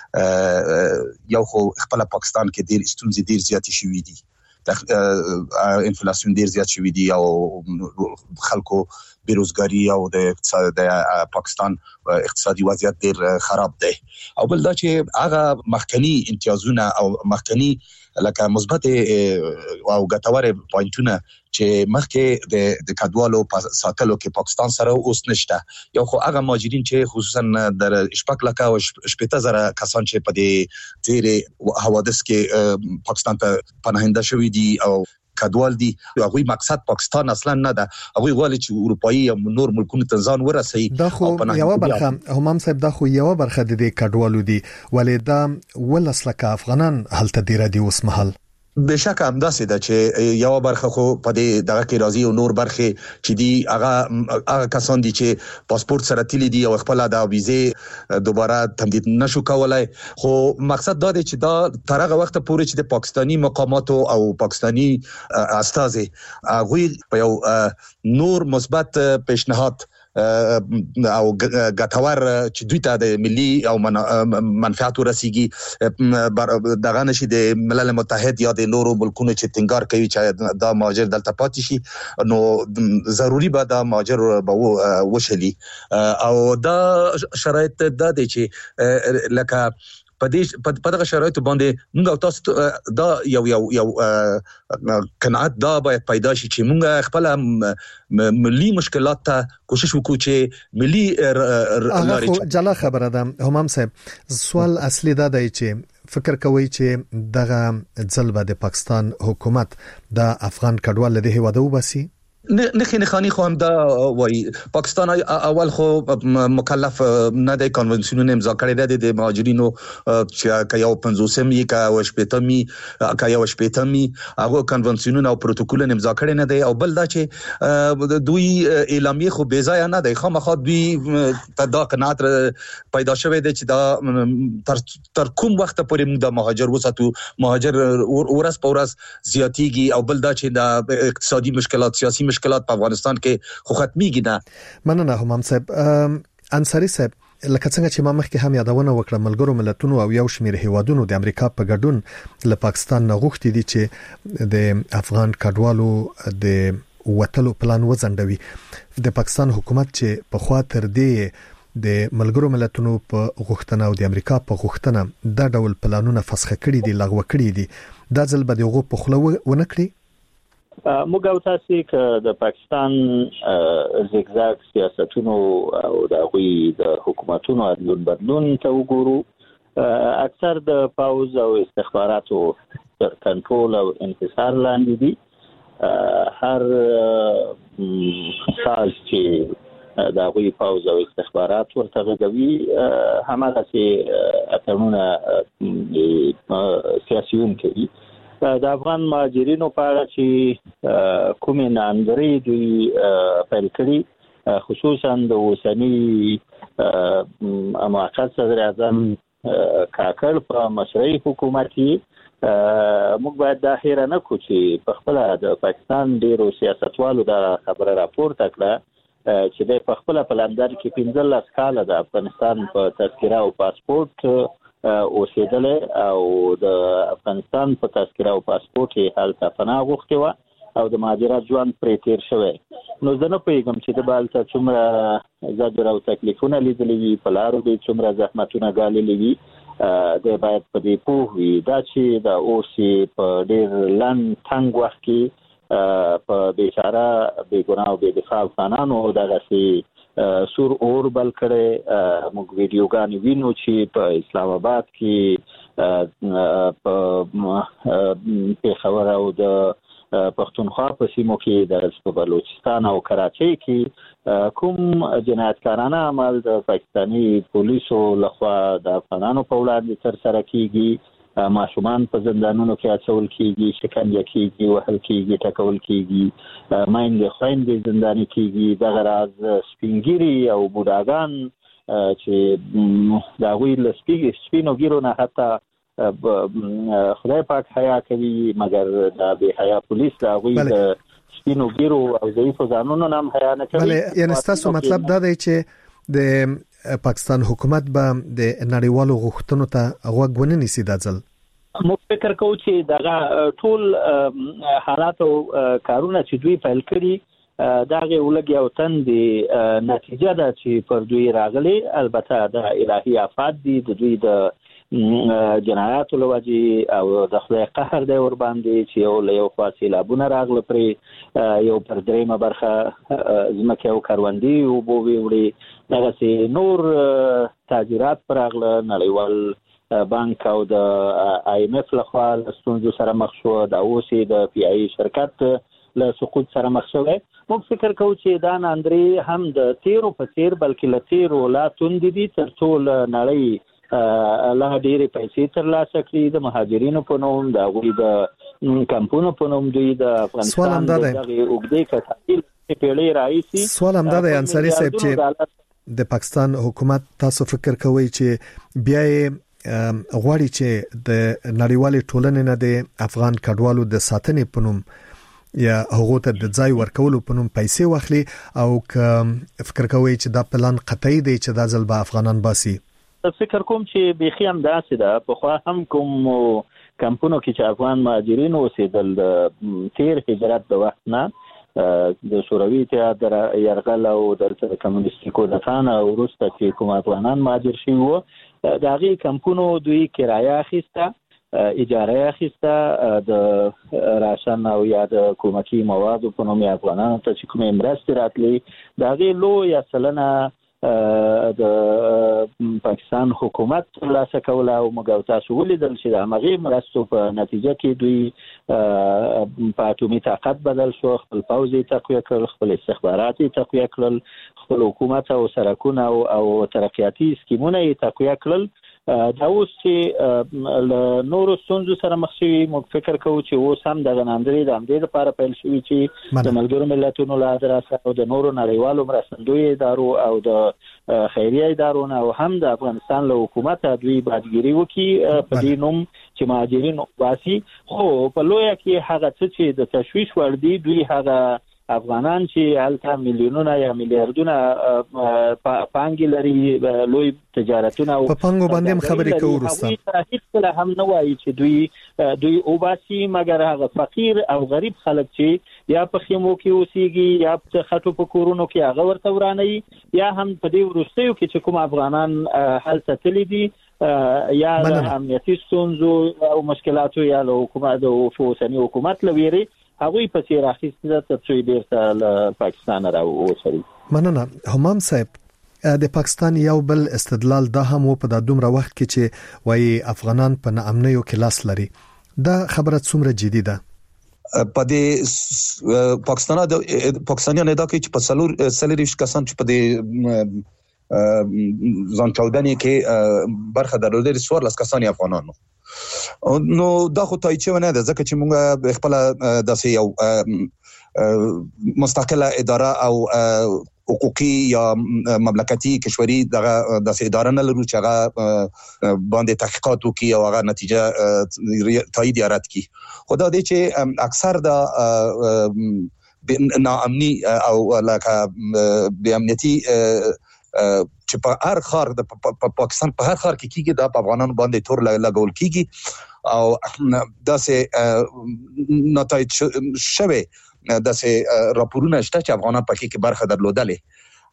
چې یو خو خپل پاکستان کې ډیر ستونزې ډیر زیات شوې دي، انفلیشن ډیر زیات شوې دي او خلکو بیروزګاری او د اقتصاد د پاکستان اقتصادي وضعیت ډیر خراب دی. او بل دا چې هغه مخکنی امتیازونه او مخکنی لکه مثبت او ګټور پوینټونه چې مخکې د د کډوالو په ساتلو کې پاکستان سره اوس نشته. یو خو هغه مهاجرین چې خصوصا در شپږ لک او شپږ زره کسان چې په دې تیرې حوادث کې پاکستان ته پناهنده شوي دي او کډوال دي، هغه مقصد پاکستان اصلا نه ده، هغه غواړي چې اروپאי او نور ملکونو ته ځان ورسوي. دا خو یو برخه همام صاحب دا خو یو برخه د دې کډوالو دي، ولې دا ولسلک افغانان هلته ډیر دي اوس مهال. بشک همداسې ده چې یو برخه خو په دې دغه کې راځي او نور برخه چې دی هغه هغه کسان دي چې پاسپورت سره تللی دي او خپل د ویزه دوباره تمدید نشو کولای. خو مقصد دا دی چې دا تر هغه وخت پورې چې د پاکستانی مقاماتو او پاکستانی استازي هغه په یو نور مثبت پیشنهاد او ګټور چې دوی ته د ملي او منفعت ورسیږي دغه نشي د ملل متحد یا د نورو ملکونو چې ټینګار کوي چې دا مهاجر دلته پاتې شي، نو ضروری به دا مهاجر به وشلي. او دا شرایط دا دي چې لکه په دې په دغه شرایطو باندې موږ تاسو دا یو یو یو قناعت دا باید پیدا شي چې موږ خپل ملي مشکلات ته کوشش وکړو چې ملي هغه جلا خبره ده. همام صاحب سوال اصلي دا دی چې فکر کوي چې دغه ځلبه د پاکستان حکومت د افغان کډوال له هیواده وباسي؟ نه خني خاني خو هم دا وای پاکستان اول خو مکلف نه دی، کنونسیون امضا کړی دی د مهاجرینو چې کایو پنځوسم یې کا وشپېتمي کایو وشپېتمي هغه کنونسیون او پروتوکول امضا کړی نه دی. او بل دا چې دوی اعلامیه خو بے ځای نه دی، خامخا دوی ته دا قناعت پیدا شوی دی چې دا تر تر کوم وخت پورې موږ د مهاجر وساتو، مهاجر ورځ په ورځ زیاتیږي. او بل دا چې د اقتصادي مشکلات سیاسي مشکلات په افغانستان کې خو ختميږي نه. مننه همام صاحب. انصاری صاحب لکه څنګه چې ما مخکې هم یادونه وکړه ملګرو ملتونو او یو شمېر هیوادونو د امریکا په ګډون له پاکستان نه غوښتي دي چې د افغان کډوالو د وټلو پلان وځنډوي. د پاکستان حکومت چې په خوا تر دې د ملګرو ملتونو په غوښتنه او د امریکا په غوښتنه دا ډول پلانونه فسخ کړي دي، لغوه کړي دي، دا ځل به دغه په خله ونه کړي. موږ او تاسو چې د پاکستان زیګزاګ سیاستونو او د غوي د حکومتونو ادلون بدلون ته وګورو، اکثر د پاوز او استخباراتو تر کنټرول او انحصار لاندې دي. هر ساز چې د غوي پاوز او استخبارات ورته غوي هماغه چې اتمونه سیاسيون کوي. د افغان مهاجرینو په اړه چې کومې ناندري دوی پیل کړي، خصوصا د اوسنی موقت صدر اعظم کاکړ په مشرعي حکومتي موږ باید دا هیره نه کړو چې په خپل د پاکستان ډیرو سیاستوالو دا خبره راپورته کړه چې د په خپل په لندن کې پنځلس کاله د افغانستان په تذکره او پاسپورت اوسېدل او د افغانستان په تذکره او پاسپورت یې هلته پناه غوښتې وه او د مهاجرت ژوند پرې تیر شوی. نو زه نه پوهېږم چې د به هلته څومره زجر او تکلیفونه لیدلي وي، په لارو به یې څومره زحمتونه ګاللي وي. دی باید په دې پوه وي دا چې د اوس په ډېر لنډ تنګ وخت کې په بیچاره بېګناه او بېدفاع افغانانو دغسې سور اور بل کړي. موږ ویډیوګانې وینو چې په اسلام آباد کې په پېښور او د پښتونخوا په سیمو کې د بلوچستان او کراچۍ کې کوم جنایتکارانه عمل د پاکستاني پولیسو لخوا د افغانانو په وړاندې تر سره کیږي، ماشومان په زندانونو کې اچول کیږي، شکنجه کیږي، وهل کیږي، ټکول کیږي، ماینده خويندې زنداني کیږي، دغه راز سپینګيري او بوډاګان چې دا وی له سپینو ګیرو نه حتی خدای پاک حیا کوي، مګر دا به حیا پولیس دا وی د سپینو ګیرو او ضعیف ځانونو نام حیا نه کوي. بله یعنی تاسو مطلب دا دی چې د پاکستان حکومت به د نړیوالو غوښتنو ته غوږ ونه نیسي دا ځل؟ موږ فکر کوو چې دغه ټول حالات او کارونه چې دوی پیل کړي داغه ولګي او تند نتیجه ده چې پر دوی راغلي. البته د الهي آفات دي، د دوی د جنایات لوجي او د خدای قهر دی ور باندې چې یو له یو خاصي لابونه راغله پرې یو پر دریمه برخه زمکه او کاروندي او بووي وړي دغه سي نور تاجرات پراغله نړیوال بانک او د آی ایم اف لخوا ستونزو سره مخ شو، د اوسې د پی آی شرکت له سقوط سره مخ شوی. موږ فکر کوو چې دا ناندري هم د تیرو په تیر بلکې له تیرو لا توند دي تر ټول نړۍ لا ډېرې پیسې ترلاسه کړي د مهاجرینو په نوم، د هغوی د کمپونو په نوم دوی د افغانستان د دغه اوږدې کتابیل پیړۍ راهیسې. سوال همدا دی انصاري صاحب چې د پاکستان حکومت تاسو فکر کوئ چې بیا غواړي چې د نړیوالې ټولنې نه د افغان کډوالو د ساتنې په نوم یا هغه ته د ځای ورکولو په نوم پیسې واخلي، او که فکر کوئ چې دا پلان قطعي دی چې دا ځل به افغانان باسي؟ فکر کوم چې بيخي هم داسې ده. په خو هم کوم کمپونو کې چې افغان مهاجرین اوسېدل د تیر هجرت د وخت نه د شوروي اتحاد د یرغل او د کمونیستي کودتان او وروسته چې کوم افغانان مهاجر شوي وو د هغې کمپونو دوی کرایه اخیسته، اجاره اخیسته، د راشن او یا د کومکی موادو په نوم افغانانو ته چې کومې مرستې راتلې د هغې لویه سلنه د پاکستان حکومت ترلاسه کوله او موږ تاسو ولیدل چې د همغې مرستو په نتیجه کې دوی په اټومي طاقت بدل شو، خپل پوځ یې تقویه کړل، خپل استخبارات یې تقویه کړل، خپل حکومت او سرکونه او ترقیاتي سکیمونه یې تقویه کړل. دا اوس چې له نورو ستونزو سره مخ شوي موږ فکر کوو چې اوس هم دغه ناندري د همدې لپاره پیل شوي چې د ملګرو ملتونو له ادرسه او د نورو نړیوالو مرستندویو ادارو او د خیریه ادارو نه او هم د افغانستان له حکومت دوی بادګيري وکړي په دې نوم چې مهاجرین واسي. خو په لویه کې هغه څه چې د تشویش وړ دي دوی هغه افغانان چې هلته میلیونونه یا میلیارډونه پانګې لري، لوی تجارتونه او په پانګو باندې خبرې کوو وروسته هیڅ هم نه وایي چې دوی دوی اوباسي، مګر هغه فقیر او غریب خلک چې یا په خیمو کې اوسېږي یا په خټو په کورونو کې هغه ورته ورانوي، یا هم په دې وروستیو کې چې کوم افغانان هلته تللي دي یا د امنیتي ستونزو او مشکلاتو یا له حکومت د اوسني حکومت له ویرې هغوی په څیر اخیسته تر څو بیرته له پاکستان راووتل. مننه. همام صاحب د پاکستان یو بل استدلال دا هم په د دومره وخت کې چې وایي افغانان په ناامنیو کې لاس لري، دا خبره څومره جدي ده؟ په دې پاکستان د پاکستانیان دا کوي چې په څلور سلیریش کسان چې په دې ځان چودنې کې برخه درلودل سوار لاس کسان افغانانو، نو دا خو تایید نه ده ځکه چې موږ خپل داسې یو مستقله اداره او حقوقي یا مملکتي کشوري دغه داسې اداره نه لرو چې هغه باندې تحقیقات وکړي او هغه نتیجه تایید یا رد کړي. خو دا دی چې اکثر د ناامني او لکه بې امنیتي چې په هر خار د پاکستان په هر خار کې کیږي دا په افغانانو باندې تور لګول کیږي او داسې نتایج شوه، داسې راپورونه شته چې افغانان پکې کې برخه درلودلې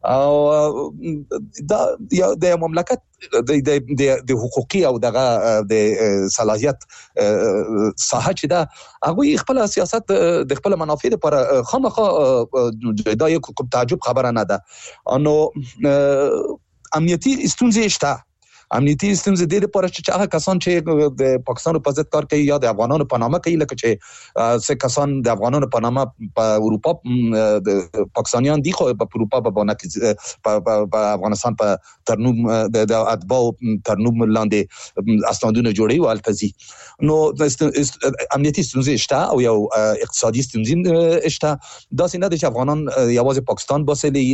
او دا د مملکت د د حقوقي او دغه د صلاحیت ساحه چې دا هغه خپل سیاست د خپل منافع لپاره خامخا دا یو کوم تعجب خبره نه ده. نو امنیتي ستونزې شته امنیتي ستونزې د لپاره چې هغه کسان چې د پاکستان په ضد کار کوي یا د افغانانو په نامه کوي لکه چې څه کسان د افغانانو په نامه په اروپا د پاکستانیان دي خو په اروپا په باندې په افغانستان په ترنوم د اتباع ترنوم لاندې اسنادونه جوړي او التزي نو امنیتي ستونزې شته او یو اقتصادي ستونزې شته دا څنګه د افغانان یوازې پاکستان باسي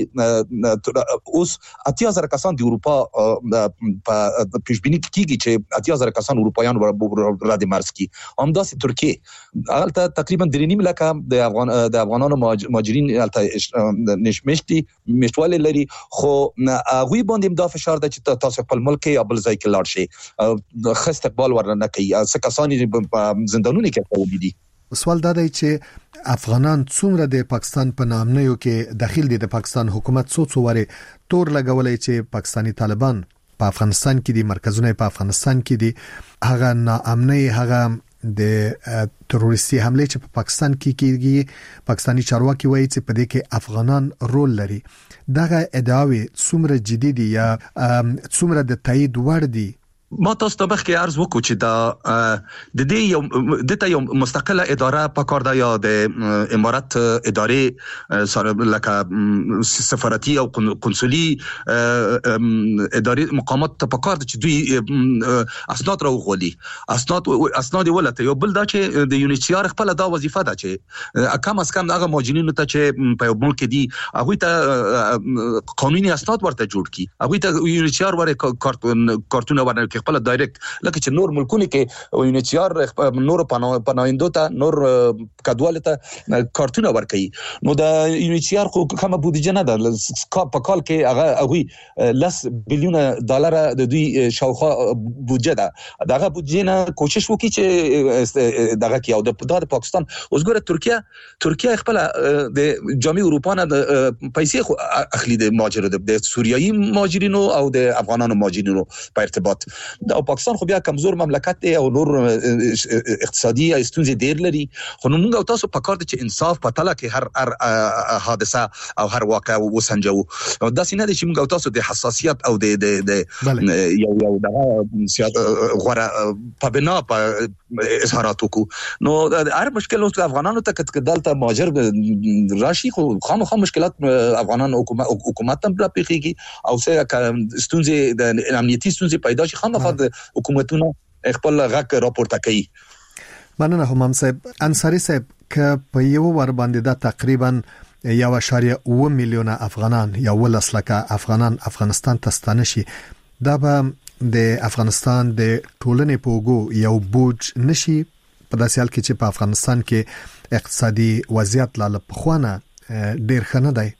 اوس اتیا هزار کسان د اروپا په پیشبینی کیږي چې اتیا هزار کسان اروپایان را د مرز کی همداسې ترکیه البته تقریبا درې نیم لک د افغان د افغانانو مهاجرین البته نشمشتي مشوال لري خو هغه باندې د فشار د چې تاسو خپل ملک یا بل ځای کې لاړ شي خو استقبال ورنه کوي څه کسان زندانونه کې کوي دي سوال دا دی چې افغانان څومره د پاکستان په نامنیو کې داخل دي د پاکستان حکومت څو څو واره تور لګولای چې پاکستانی طالبان په افغانستان کې دي مرکزونه په افغانستان کې دي هغه ناامنۍ هغه د تروریستي حمله چې په پاکستان کې کیږي پاکستانی چارواکي وایي چې په دې کې افغانان رول لري دغه ادعاوې څومره جدي دي یا څومره د تایید وړ دي ما تاسو ته بخښه عرض وکړو چې دا د دې یو د ته یو مستقله اداره پکار ده یا د امارات ادارې سره لکه سفارتي او قنصلي ادارې مقامات ته پکار ده چې دوی اسناد راوغولي اسناد اسناد ولته یو بل دا چې د یونیسیار خپل دا وظیفه ده چې کم از کم هغه مهاجرینو ته چې په ملک دي هغه ته قانوني اسناد ورته جوړ کړي هغه ته یونیسیار ورته کارتونه ورته خپل ډایرکټ لکه چې نور ملکونه کې یونیسیار نور پناهندو ته نور کډوال ته کارتونه ورکړي نو د یونیسیار خو کومه بودیجه نه ده په کال کې هغه هغه لس بلیون ډالر د دوی شاوخوا بودیجه ده دغه بودیجه نه کوشش وکړي چې دغه کې او د پاکستان اوس ګوره ترکیه ترکیه خپل د جامعه اروپا نه د پیسې خو اخلي د مهاجرو د سوریایي مهاجرینو او د افغانانو مهاجرینو په ارتباط د پاکستان خو بیا کمزور مملکت دی او نور اقتصادي استونزې ډېر لري خو موږ او تاسو په کار دي چې انصاف په تله کې هر هر حادثه او هر واقع وسنجو دا سینه دي چې موږ او تاسو د حساسیت او د د یو یو د غوړه په بنا په اظهارات وکړو نو هر مشکل اوس افغانانو ته کډالته مهاجر راشي خو خامخا مشکلات افغانان حکومت هم را پیخيږي او څه استونزې د امنیتي ستونزې پیدا شي خامخا د حکومتونو خپل غږ راپورته کوي مننه همام صاحب انصاری صاحب ک په یو ور باندې دا تقریبا یو اشاریه اوه میلیونه افغانان یا ولسلکه افغانان افغانستان ته ستانه شي دا به د افغانستان د ټولنې په وګو یو بوج نشي په داسې حال کې چې په افغانستان کې اقتصادي وضعیت لا لپخوانه ډیر ښه نه دی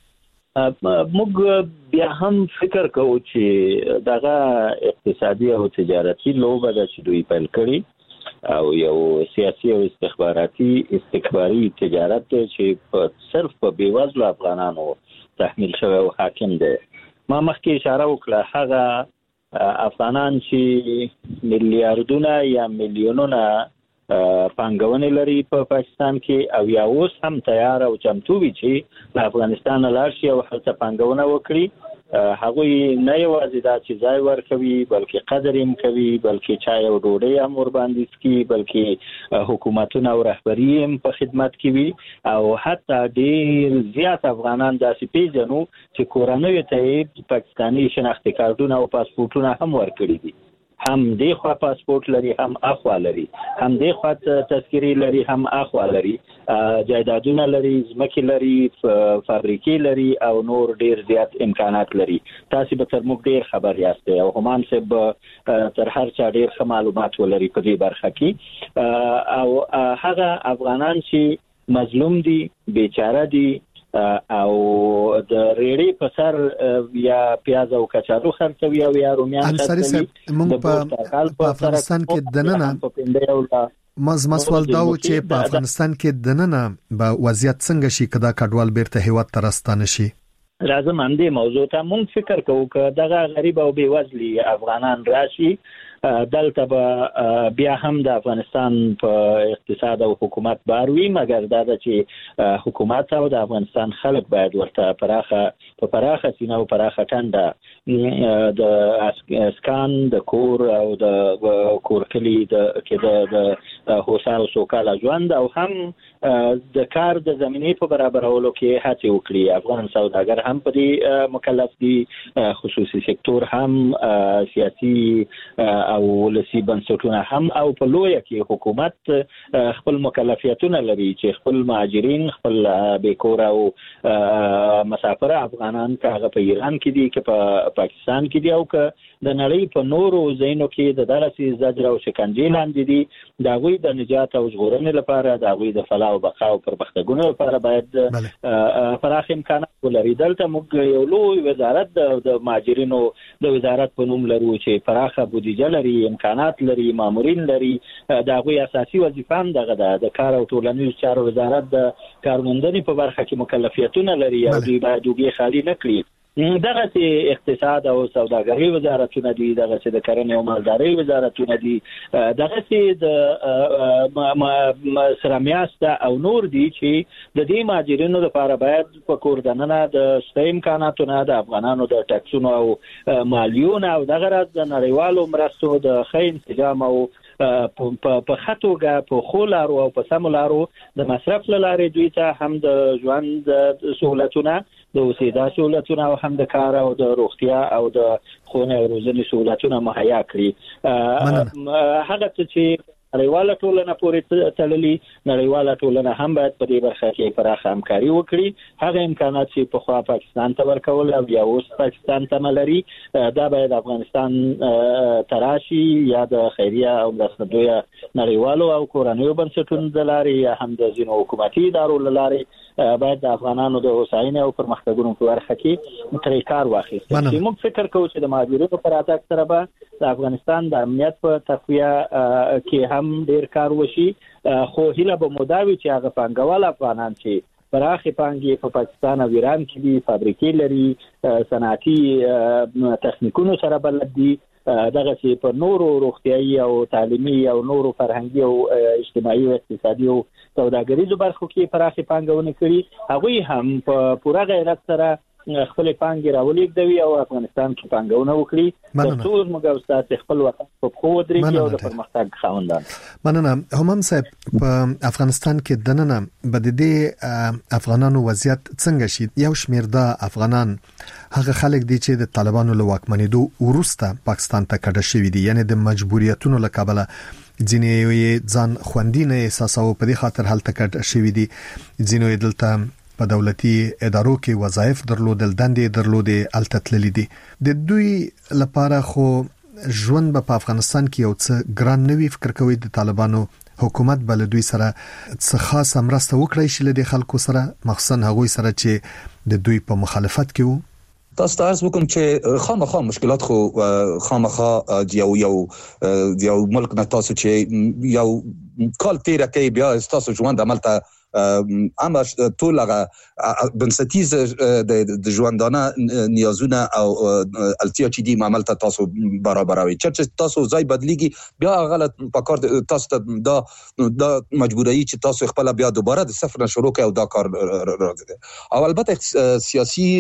موږ بیا هم فکر کوو چې دغه اقتصادي او تجارتي لوبه د چې دوی پیل کړي او یو سیاسي او استخباراتي استکباري تجارت چې په صرف په بیوزلو افغانانو تحمیل شوی او حاکم دی ما مخکې اشاره وکړه هغه افغانان چې میلیارډونه یا میلیونونه پانګونې لري په پاکستان کې او یا اوس هم تیار او چمتو وي چې په افغانستان لاړ شي او هلته پانګونه وکړي هغه نه یوازې دا چې ځای ورکوي بلکې قدر یې کوي بلکې چای او ډوډۍ هم ور باندې سکي بلکې حکومتونه او رهبري هم په خدمت کې وي او حتی ډېر زیات افغانان داسې پیژنو چې کورنۍ ته پاکستاني شناختی کارتونه او پاسپورتونه هم ورکړي دي هم دې خوا پاسپورت لري هم اخوا لري هم دې خوا تذکری لري هم اخوا لري جایدادونه لري ځمکې لري فابریکې لري او نور ډیر زیات امکانات لري تاسو به تر موږ ډیر خبر یاست او همام صاحب تر هر چا ډیر ښه معلومات ولري په دې برخه کې او هغه افغانان چې مظلوم دي بیچاره دي او د ریړې په سر یا پیاز او کچالو خرڅوي او یا رومیان خرڅوي موږ په افغانستان کې دننه مز مسوال دا چې په افغانستان کې دننه به وضعیت څنګه شي کدا کډوال بیرته هیواد ترستانه شي لازم هم دې موضوع ته مونږ فکر کوو چې دغه غریب او بیوزلي افغانان راشي دلته به بیا هم د افغانستان په اقتصاد او حکومت باروي، مګر دا چې حکومت او د افغانستان خلک باید ورته پراخه په پراخه سینه او پراخه ټنډه د اسکان د کور او د کورکلي د کې د هوسا سوکاله ژوند او هم د کار د زمینې په برابرولو کې هڅه وکړي. افغان سوداګر هم په دې مکلف دي، خصوصي سکتور هم، سیاسي او ولسي بنسټونه هم، او په لویه کې حکومت خپل مکلفیتونه لري چې خپل مهاجرین، خپل بیکور او مسافر افغانان که هغه په ایران کې دي که په پاکستان کې دي او که د نړۍ په نورو ځایونو کې د دغسې زجر او شکنجې لاندې دي، د هغوی د نجات او ژغورنې لپاره، د هغوی د فلاح او بقا او پرمختګونو لپاره باید پراخ امکانات ولري. دلته موږ یو لوی وزارت د مهاجرینو د وزارت په نوم لرو چې پراخه بودیجه لري، امکانات لري، مامورین لري. د هغوی اساسي وظیفه هم دغه ده. د کار او ټولنیزو چارو وزارت د کارموندنې په برخه کې مکلفیتونه لري او دوی باید اوږې خالي نه کړي. دغه اقتصاد او سوداګري وزارتونه دي، دغه د کرنې او مالدارۍ وزارتونه دي، دغه د سره میاسته او نور دي چې د دې مهاجرینو لپاره باید په کور دننه د شته امکاناتونه، د افغانانو د ټکسونو او مالیونو او دغه راز د نړیوالو مرستو د ښه انسجام او په ښه توګه په ښو لارو او په سمو لارو د مصرف له لارې دوی ته هم د ژوند سهولتونه، د اوسېدا سهولتونه او هم د کار او د روغتیا او د ښوونې او روزنې سهولتونه مهیا کړي. هغه څه چې نړیواله ټولنه پورې تړلي، نړیواله ټولنه هم باید په دې برخه کې پراخه همکاري وکړي. هغه امکانات چې پخوا پاکستان ته ورکول او یا اوس پاکستان ته لري، دا باید افغانستان ته راشي، یا د خیریه او مرستندویه نړیوالو او کورنیو بنسټونو د لارې یا هم د ځینو حکومتي ادارو له لارې باید د افغانانو د هوساینې او پرمختګونو په برخه کې ترې کار واخیستل شي. موږ فکر کوو چې د مهاجرینو په راتګ سره به د افغانستان د امنیت په تقویه کې هم ډیر کار وشي، خو هیله به مو دا وي چې هغه پانګوال افغانان چې پراخې پانګې په پاکستان او ایران کې دي، فابریکې لري، صنعتي تخنیکونو سره بلد دي، دغه چې په نورو روغتیايي او تعلیمي او نورو فرهنګي او اجتماعي او اقتصادي او سوداګریزو برخو کې پراخې پانګونې کړي، هغوی هم په پوره غیرت سره خپل پانګې راولېږدوي او افغانستان کې پانګونه وکړي ترڅو زموږ او ستاسو خپل وطن په پښو ودرېږي او د پرمختګ خاوندان. مننه. همام صاحب، په افغانستان کې دننه به د دې افغانانو وضعیت څنګه شي؟ یو شمېر د افغانان هغه خلک دي چې د طالبانو له واکمنېدو وروسته پاکستان ته کډه شوي دي، یعنی د مجبوریتونو له کبله ځینې یې ځان خوندي نه احساسوي، په دې خاطر هلته کډه شوي دي. ځینې یې دلته په دولتي ادارو کې وظایف درلودل، دندې درلودې، الته تللي دي. د دوی لپاره خو ژوند په افغانستان کې یو څه ګران نه وي. فکر کوي د طالبانو حکومت بل دوی سره څه خاص مرسته وکړي چې له خلکو سره، مخصوصا هغوی سره چې د دوی په مخالفت کې وو؟ تاسو ته عرض وکم چې خامخا مشکلات خو خامخا یو یو یو ملک نه تاسو چې یو کال تیر کوي بیا تاسو ژوند عملته اما ټول هغه بنسټیز د ژوندانه نیازونه او التیا چې دی عمل ته تاسو برابروي، چې تاسو ځای بدلیږي بیا غلط پکار تاسو ته دا دا مجبورایي چې تاسو خپل بیا دوباره د صفر نه شروع کړئ او دا کار راځي. او البته سیاسي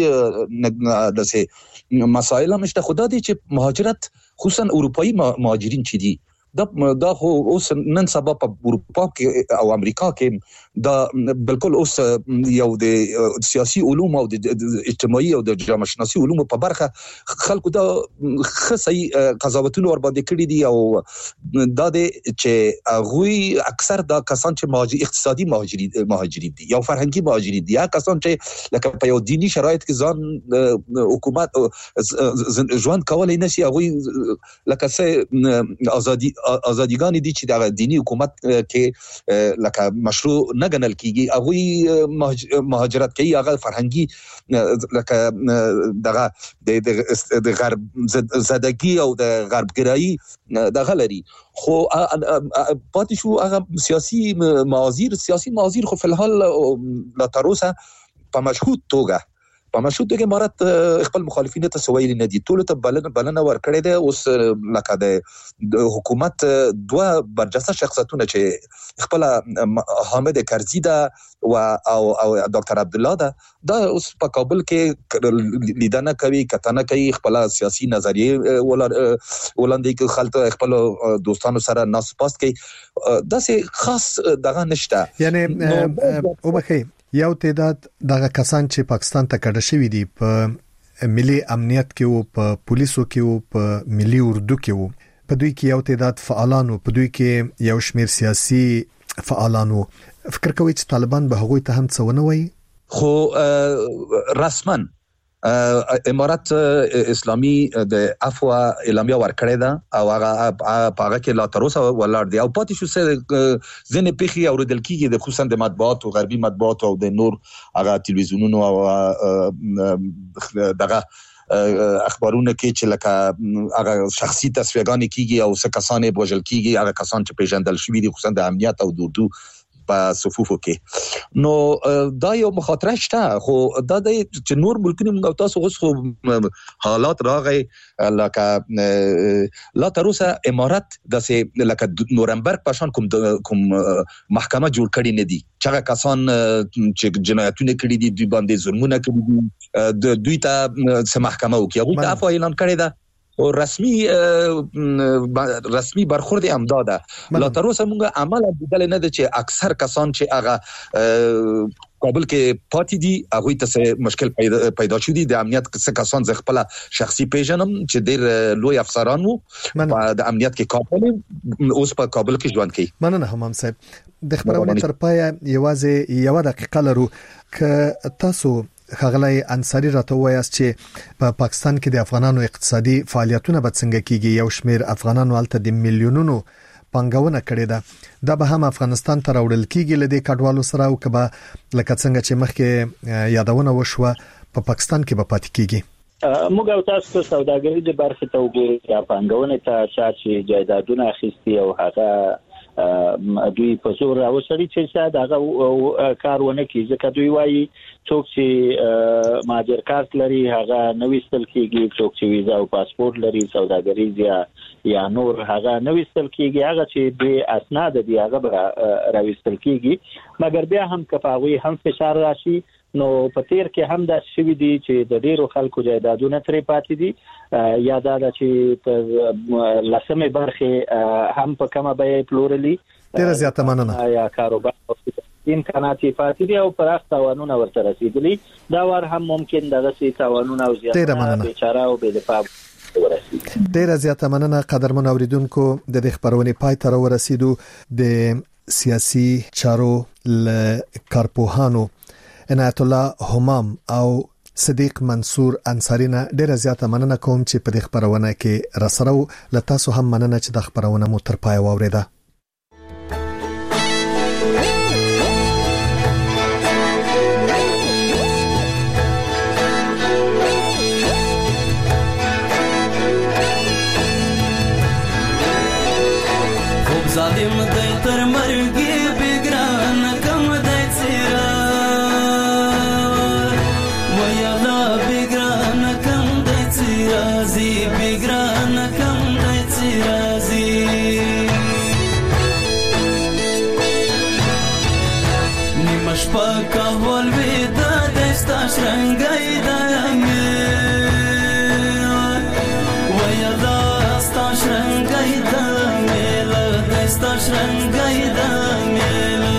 دسه مسائل هم شته، خدا دې چې مهاجرت خصوصا اروپایي مهاجرین چې دي دا دا خو اوس نن سبا په اروپا کې او امریکا کې دا بالکل اوس یو د سیاسي علوم او د اجتماعي او د جامعه شناسي علوم په برخه خلکو دا خصي قضاوتونه ور باندې کړی دي، او دا د چې غوي اکثر دا کسان چې مهاجر اقتصادي مهاجرین مهاجرین دي یا فرهنګي مهاجرین دي، یا کسان چې لکه په یو دینی شرایط کې ځان حکومت ژوند کولای نشي، هغه لکه څه ازادي ازاديګان دي چې د دینی حکومت کې لکه مشروع نه ګڼل کیږي، هغه مهاجرت کوي، هغه فرهنګي لکه دغه د غرب زدګي او د غربګرایي دغه لري. خو پاتې شو هغه سیاسي معاذیر سیاسي معاذیر خو په الحال لا تر اوسه په مشهود توګه په مشروط کې امارات خپل مخالفین ته سویل نه دي ټول ته بلنه بلنه ورکړې ده اوس لکه د حکومت دوه برجسته شخصیتونه چې خپل حامد کرزی ده او او او ډاکټر عبد الله ده دا اوس په کابل کې لیدنه کوي کتنه کوي خپل سیاسي نظریه ولاندې کې خلک خپل دوستانو سره ناس پاست کوي دا سه خاص دغه نشته یعنی او بخي یو تعداد دغه کسان چې پاکستان ته کډه شوی دي په ملي امنیت کې او په پولیسو کې او په ملي اردو کې او په دوی کې یو تعداد فعالانو په دوی کې یو شمیر سیاسي فعالانو فکر کوي چې طالبان به هغوی ته هم څه ونه وایي خو رسمن امارات اسلامي د عفو اعلامیه ورکړې ده او هغه هغه کې لا تر اوسه ولاړ دی او پاتې شو سره ځنې پیخي اوریدل کیږي د خصوصا د مطبوعات او غربي مطبوعات او د نور هغه تلویزیونونو او دغه اخبارونه کې چې لکه هغه شخصي تصفیهګانې کیږي او څه کسانې بوجل کیږي هغه کسان چې پیژندل شوی دي خصوصا د امنیت او د اردو په صفوفو کې نو دا یو مخاطره شته خو دا د چې نور ملکونو موږ تاسو اوس خو حالات راغی لکه لا تر اوسه امارات داسې لکه نورمبرګ پاشان کوم کوم محکمه جوړ کړی نه دي چې کسان چې جنایتونه کړی دي دوی باندې ظلمونه کړی دي دوی ته څه محکمه وکړي هغه ته عفو اعلان کړی ده او رسمي رسمي برخورد امداده لا تر اوسه موږ عمل بدل نه دي چې اکثر کسان چې هغه کابل کې پاتې دي هغه ته مشکل پیدا پیدا شو دي د امنیت څخه کسان ز خپل شخصي پیژنم چې ډېر لوی افسران وو د امنیت کې کابل اوس په کابل کې ژوند کوي مننه همام صاحب د خبرونې تر پای یوازې یو دقیقه لرو ک تاسو خغلای انصاری راته وایاست چې په پا پاکستان کې د افغانانو اقتصادي فعالیتونه به څنګه کیږي یو شمیر افغانانو الته د میلیونونو پنګونه کړې ده دا به هم افغانستان ته راوړل کیږي لدې کډوالو سره او کبه لکه څنګه چې مخکې یادونه وشوه په پا پاکستان کې به پاتې کیږي موږ او تاسو سوداګري د برخه ته وګورئ یا پنګونه ته چې جایدادونه اخیستي او هغه دوی په زور راوسري چې شاید هغه کارونه کوي ځکه دوی وایي څوک چې ماجر کارت لري هغه نوښتل کیږي څوک چې ویزا او پاسپورت لري سوداګریز یا یا نور هغه نوښتل کیږي هغه چې به اسناد دي هغه راوستل کیږي مګر بیا هم کفاوی هم فشار راشي نو په تیر کې هم دا شوی دي چې د ډیرو خلکو جایدادونه ترې پاتې دي یا دا چې تر لسمه برخه هم په کومه به پلورلي ډیر زیاته مننه یا کاروبار امکانات پاتې دي او پراخ تاوانونه ورته رسیدلي دا ور هم ممکن دغه سي تاوانونه او زیاته بیچاره او بې دفاع ورسیدي ډیر زیاته مننه قدرمن اوریدونکو د دې خبرونې پای ته ورسیدو د سیاسي چارو ل کارپوهانو عنایت الله همام او صدیق منصور انصارینا ډیره زیاته مننه کوم چې په دې خبرونه کې راسره ل تاسو هم مننه چې د خبرونه مو تر پای واوریده خوب ظالم دی تر مرګ بګران کم دی چیرې Paka volvida de esta shrangaida Waya da sta shrangaida mela de sta shrangaida mela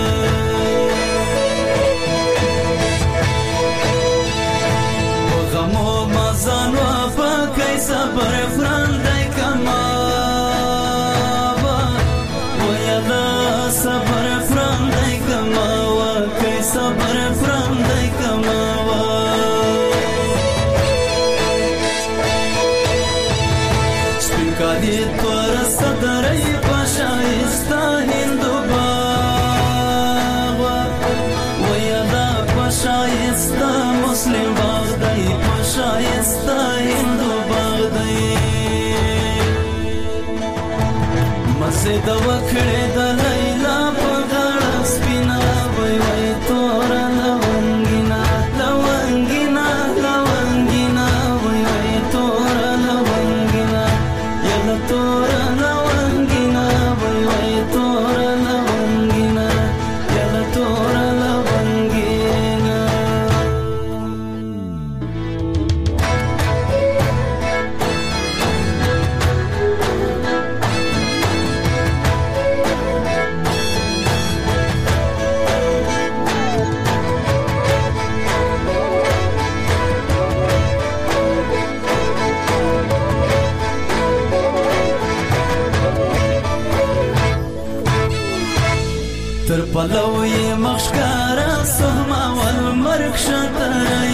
Gamo mazan wa fa kai sabar frandai kama Waya da sabar frandai kama sabar from dai kamawa spinka di tora sadarai pasha ista hindu bawa wayada pasha ista muslim bagdai pasha ista hindu bagdai masjid wakhde da laila pagala spina vai vai tora lawangina lawangina پلوې مخشکارا سهما ول مرګ شتره